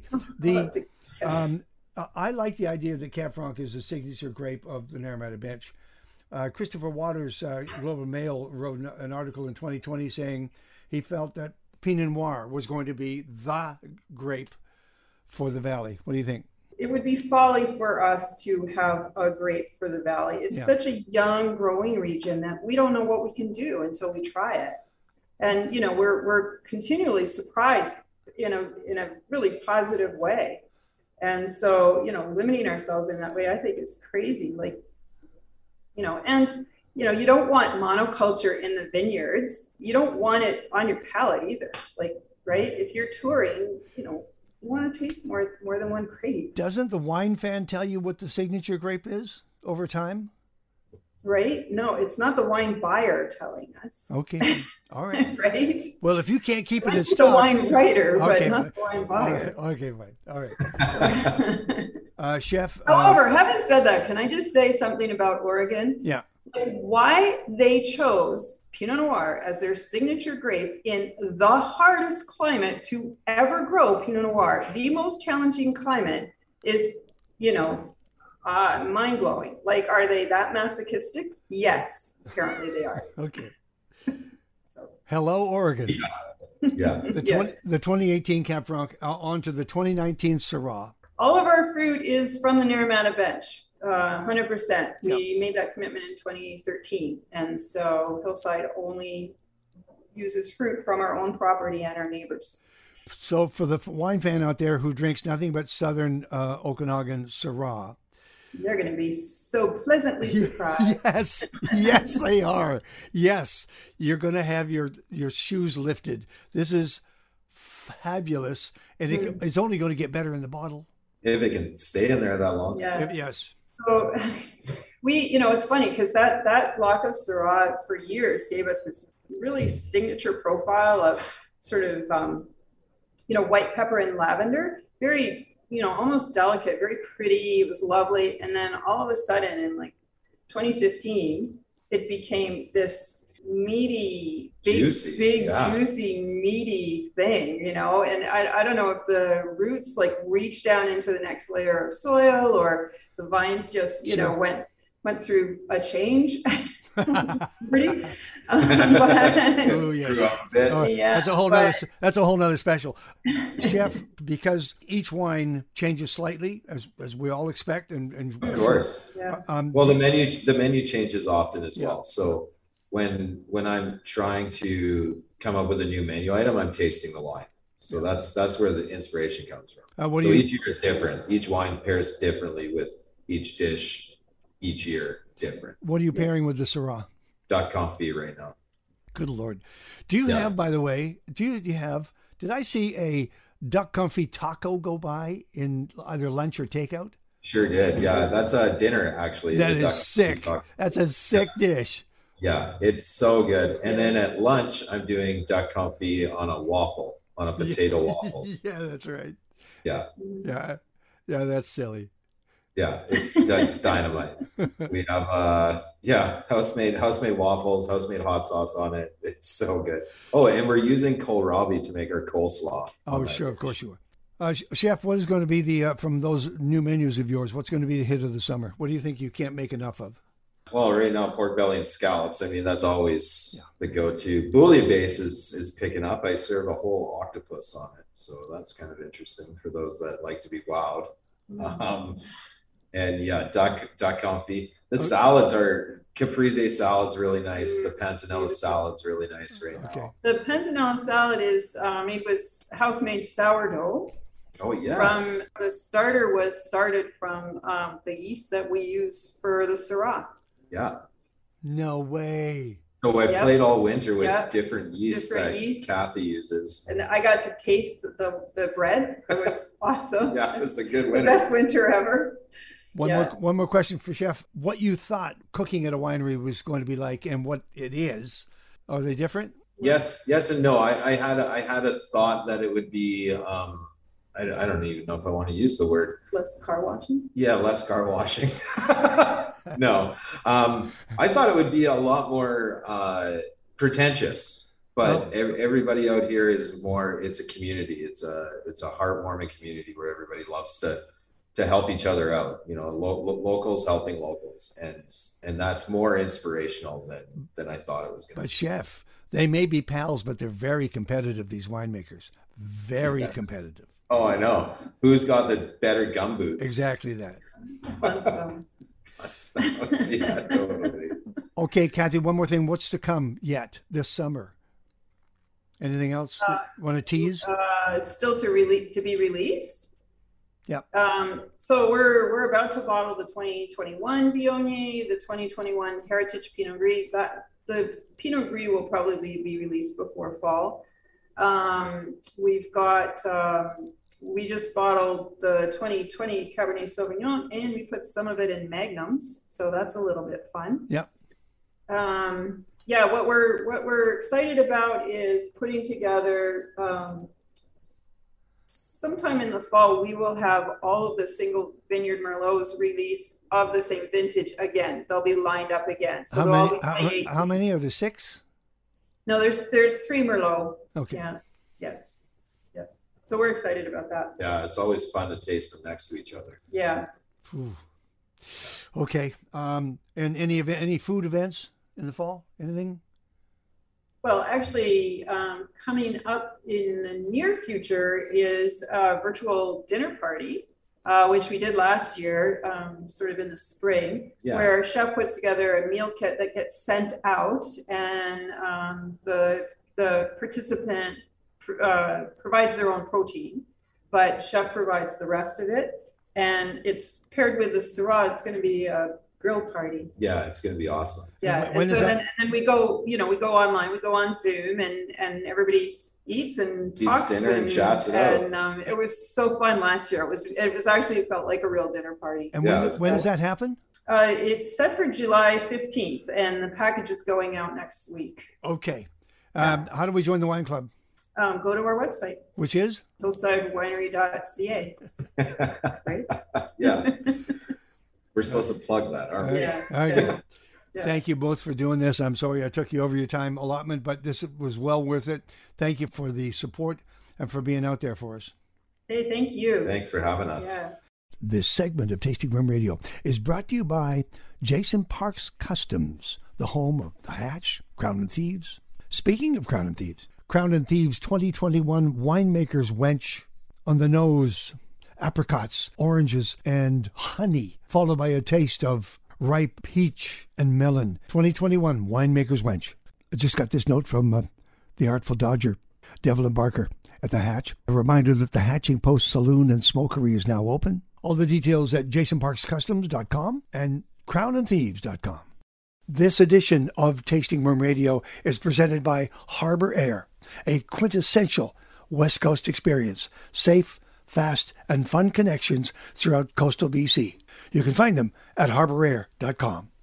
S1: I like the idea that Cab Franc is the signature grape of the Naramata bench. Christopher Waters, Globe and Mail, wrote an article in 2020 saying he felt that Pinot Noir was going to be the grape for the valley. What do you think?
S9: It would be folly for us to have a grape for the valley. It's such a young, growing region that we don't know what we can do until we try it. And we're continually surprised in a really positive way. And so limiting ourselves in that way, I think is crazy. You don't want monoculture in the vineyards. You don't want it on your palate either. Right? If you're touring, you want to taste more than one grape.
S1: Doesn't the wine fan tell you what the signature grape is over time?
S9: Right? No, it's not the wine buyer telling us.
S1: Okay. All right.
S9: Right?
S1: Well, if you can't keep it in
S9: stock.
S1: The
S9: wine writer, but not the wine buyer.
S1: Okay, fine. All right. Chef.
S9: However, having said that, can I just say something about Oregon?
S1: Yeah.
S9: Why they chose Pinot Noir as their signature grape in the hardest climate to ever grow Pinot Noir. The most challenging climate is, mind-blowing. Are they that masochistic? Yes, apparently they are.
S1: Okay.
S9: So
S1: Hello, Oregon.
S10: Yeah.
S1: The,
S9: Yeah.
S1: the 2018 Cab Franc on to the 2019 Syrah.
S9: all of our fruit is from the Naramata bench, 100%. We
S1: Yep.
S9: made that commitment in 2013. And so Hillside only uses fruit from our own property and our neighbors.
S1: So for the wine fan out there who drinks nothing but Southern Okanagan Syrah,
S9: They're going to be so pleasantly surprised.
S1: yes, they are. Yes, you're going to have your shoes lifted. This is fabulous, and it's only going to get better in the bottle.
S10: If it can stay in there that long.
S9: Yeah.
S1: Yes.
S9: So it's funny because that block of Syrah for years gave us this really signature profile of sort of, white pepper and lavender, very, almost delicate, very pretty. It was lovely. And then all of a sudden in like 2015, it became this meaty, big, juicy, meaty thing, and I don't know if the roots like reached down into the next layer of soil or the vines just, went through a change. Pretty.
S1: Oh, yes. That's a whole nother special. Chef, because each wine changes slightly as we all expect and
S10: of course.
S9: Yeah.
S10: Well, the menu changes often as well. So when I'm trying to come up with a new menu item, I'm tasting the wine. So that's where the inspiration comes from. Each year is different. Each wine pairs differently with each dish each year different.
S1: What are you pairing with the Syrah?
S10: Duck confit right now.
S1: Good Lord. Do you have, by the way, did I see a duck confit taco go by in either lunch or takeout?
S10: Sure did. Yeah. That's a dinner actually.
S1: That is sick. That's a sick dish.
S10: Yeah, it's so good. And then at lunch, I'm doing duck confit on a waffle, on a potato waffle.
S1: Yeah, that's right.
S10: Yeah.
S1: Yeah, that's silly.
S10: Yeah, it's dynamite. We have house-made waffles, house-made hot sauce on it. It's so good. Oh, and we're using kohlrabi to make our coleslaw.
S1: Oh, sure, of course you are. Chef, what is going to be the from those new menus of yours? What's going to be the hit of the summer? What do you think you can't make enough of?
S10: Well, right now, pork belly and scallops. I mean, that's always the go-to. Bouillabaisse is picking up. I serve a whole octopus on it, so that's kind of interesting for those that like to be wowed. And duck confit. The salads are caprese salad's really nice. The panzanella salad's really nice right now.
S9: The panzanella salad is made with house-made sourdough.
S10: Oh yes.
S9: The starter was started from the yeast that we use for the Syrah.
S10: Yeah.
S1: No way.
S10: So I played all winter with different yeast that Kathy uses.
S9: And I got to taste the bread. It was awesome.
S10: Yeah, it's a good winter.
S9: The best winter ever.
S1: One more question for Chef. What you thought cooking at a winery was going to be like and what it is, are they different?
S10: Yes and no. I had a thought that it would be I don't even know if I want to use the word.
S9: Less car washing?
S10: Yeah, less car washing. No. I thought it would be a lot more pretentious, but everybody out here is more, it's a community. It's a heartwarming community where everybody loves to help each other out, locals helping locals. And that's more inspirational than I thought it was going to be.
S1: But Chef, they may be pals, but they're very competitive, these winemakers. Very competitive.
S10: Oh, I know. Who's got the better gumboots?
S1: Exactly that.
S9: Flintstones.
S10: Yeah, totally.
S1: Okay, Kathy, one more thing. What's to come yet this summer? Anything else want to tease?
S9: Still to be released.
S1: Yeah.
S9: So we're about to bottle the 2021 Viognier, the 2021 Heritage Pinot Gris. The Pinot Gris will probably be released before fall. We've got, we just bottled the 2020 Cabernet Sauvignon and we put some of it in magnums. So that's a little bit fun.
S1: Yep.
S9: What we're excited about is putting together, sometime in the fall, we will have all of the single vineyard Merlots released of the same vintage again. They'll be lined up again. So
S1: how many are there? 6?
S9: No, there's 3 Merlot.
S1: Okay.
S9: Yeah. So we're excited about that.
S10: Yeah, it's always fun to taste them next to each other.
S9: Yeah.
S1: Okay. And any food events in the fall? Anything?
S9: Well, actually, coming up in the near future is a virtual dinner party, which we did last year, sort of in the spring, where Chef puts together a meal kit that gets sent out, and the participant provides their own protein, but Chef provides the rest of it. And it's paired with the Syrah. It's going to be a grill party.
S10: Yeah, it's going to be awesome.
S9: Yeah, and so then we go, we go online, we go on Zoom, and everybody eats and talks
S10: dinner and chats it out.
S9: And it was so fun last year. It was actually felt like a real dinner party.
S1: And when does that happen?
S9: It's set for July 15th, and the package is going out next week.
S1: Okay. How do we join the wine club?
S9: Go to our website,
S1: which is
S9: hillsidewinery.ca. Right?
S10: Yeah. We're supposed to plug that, aren't we?
S9: Yeah.
S1: Okay. Yeah. Thank you both for doing this. I'm sorry I took you over your time allotment, but this was well worth it. Thank you for the support and for being out there for us.
S9: Hey, thank you.
S10: Thanks for having us.
S9: Yeah.
S1: This segment of Tasting Room Radio is brought to you by Jason Parks Customs, the home of The Hatch, Crown and Thieves. Speaking of Crown and Thieves, Crown and Thieves 2021 Winemaker's Wench on the nose, apricots, oranges, and honey, followed by a taste of ripe peach and melon. 2021 Winemaker's Wench. I just got this note from the Artful Dodger, Devlin Barker at The Hatch. A reminder that the Hatching Post Saloon and Smokery is now open. All the details at jasonparkscustoms.com and crownandthieves.com. This edition of Tasting Room Radio is presented by Harbor Air, a quintessential West Coast experience. Safe, fast, and fun connections throughout coastal BC. You can find them at harbораir.com.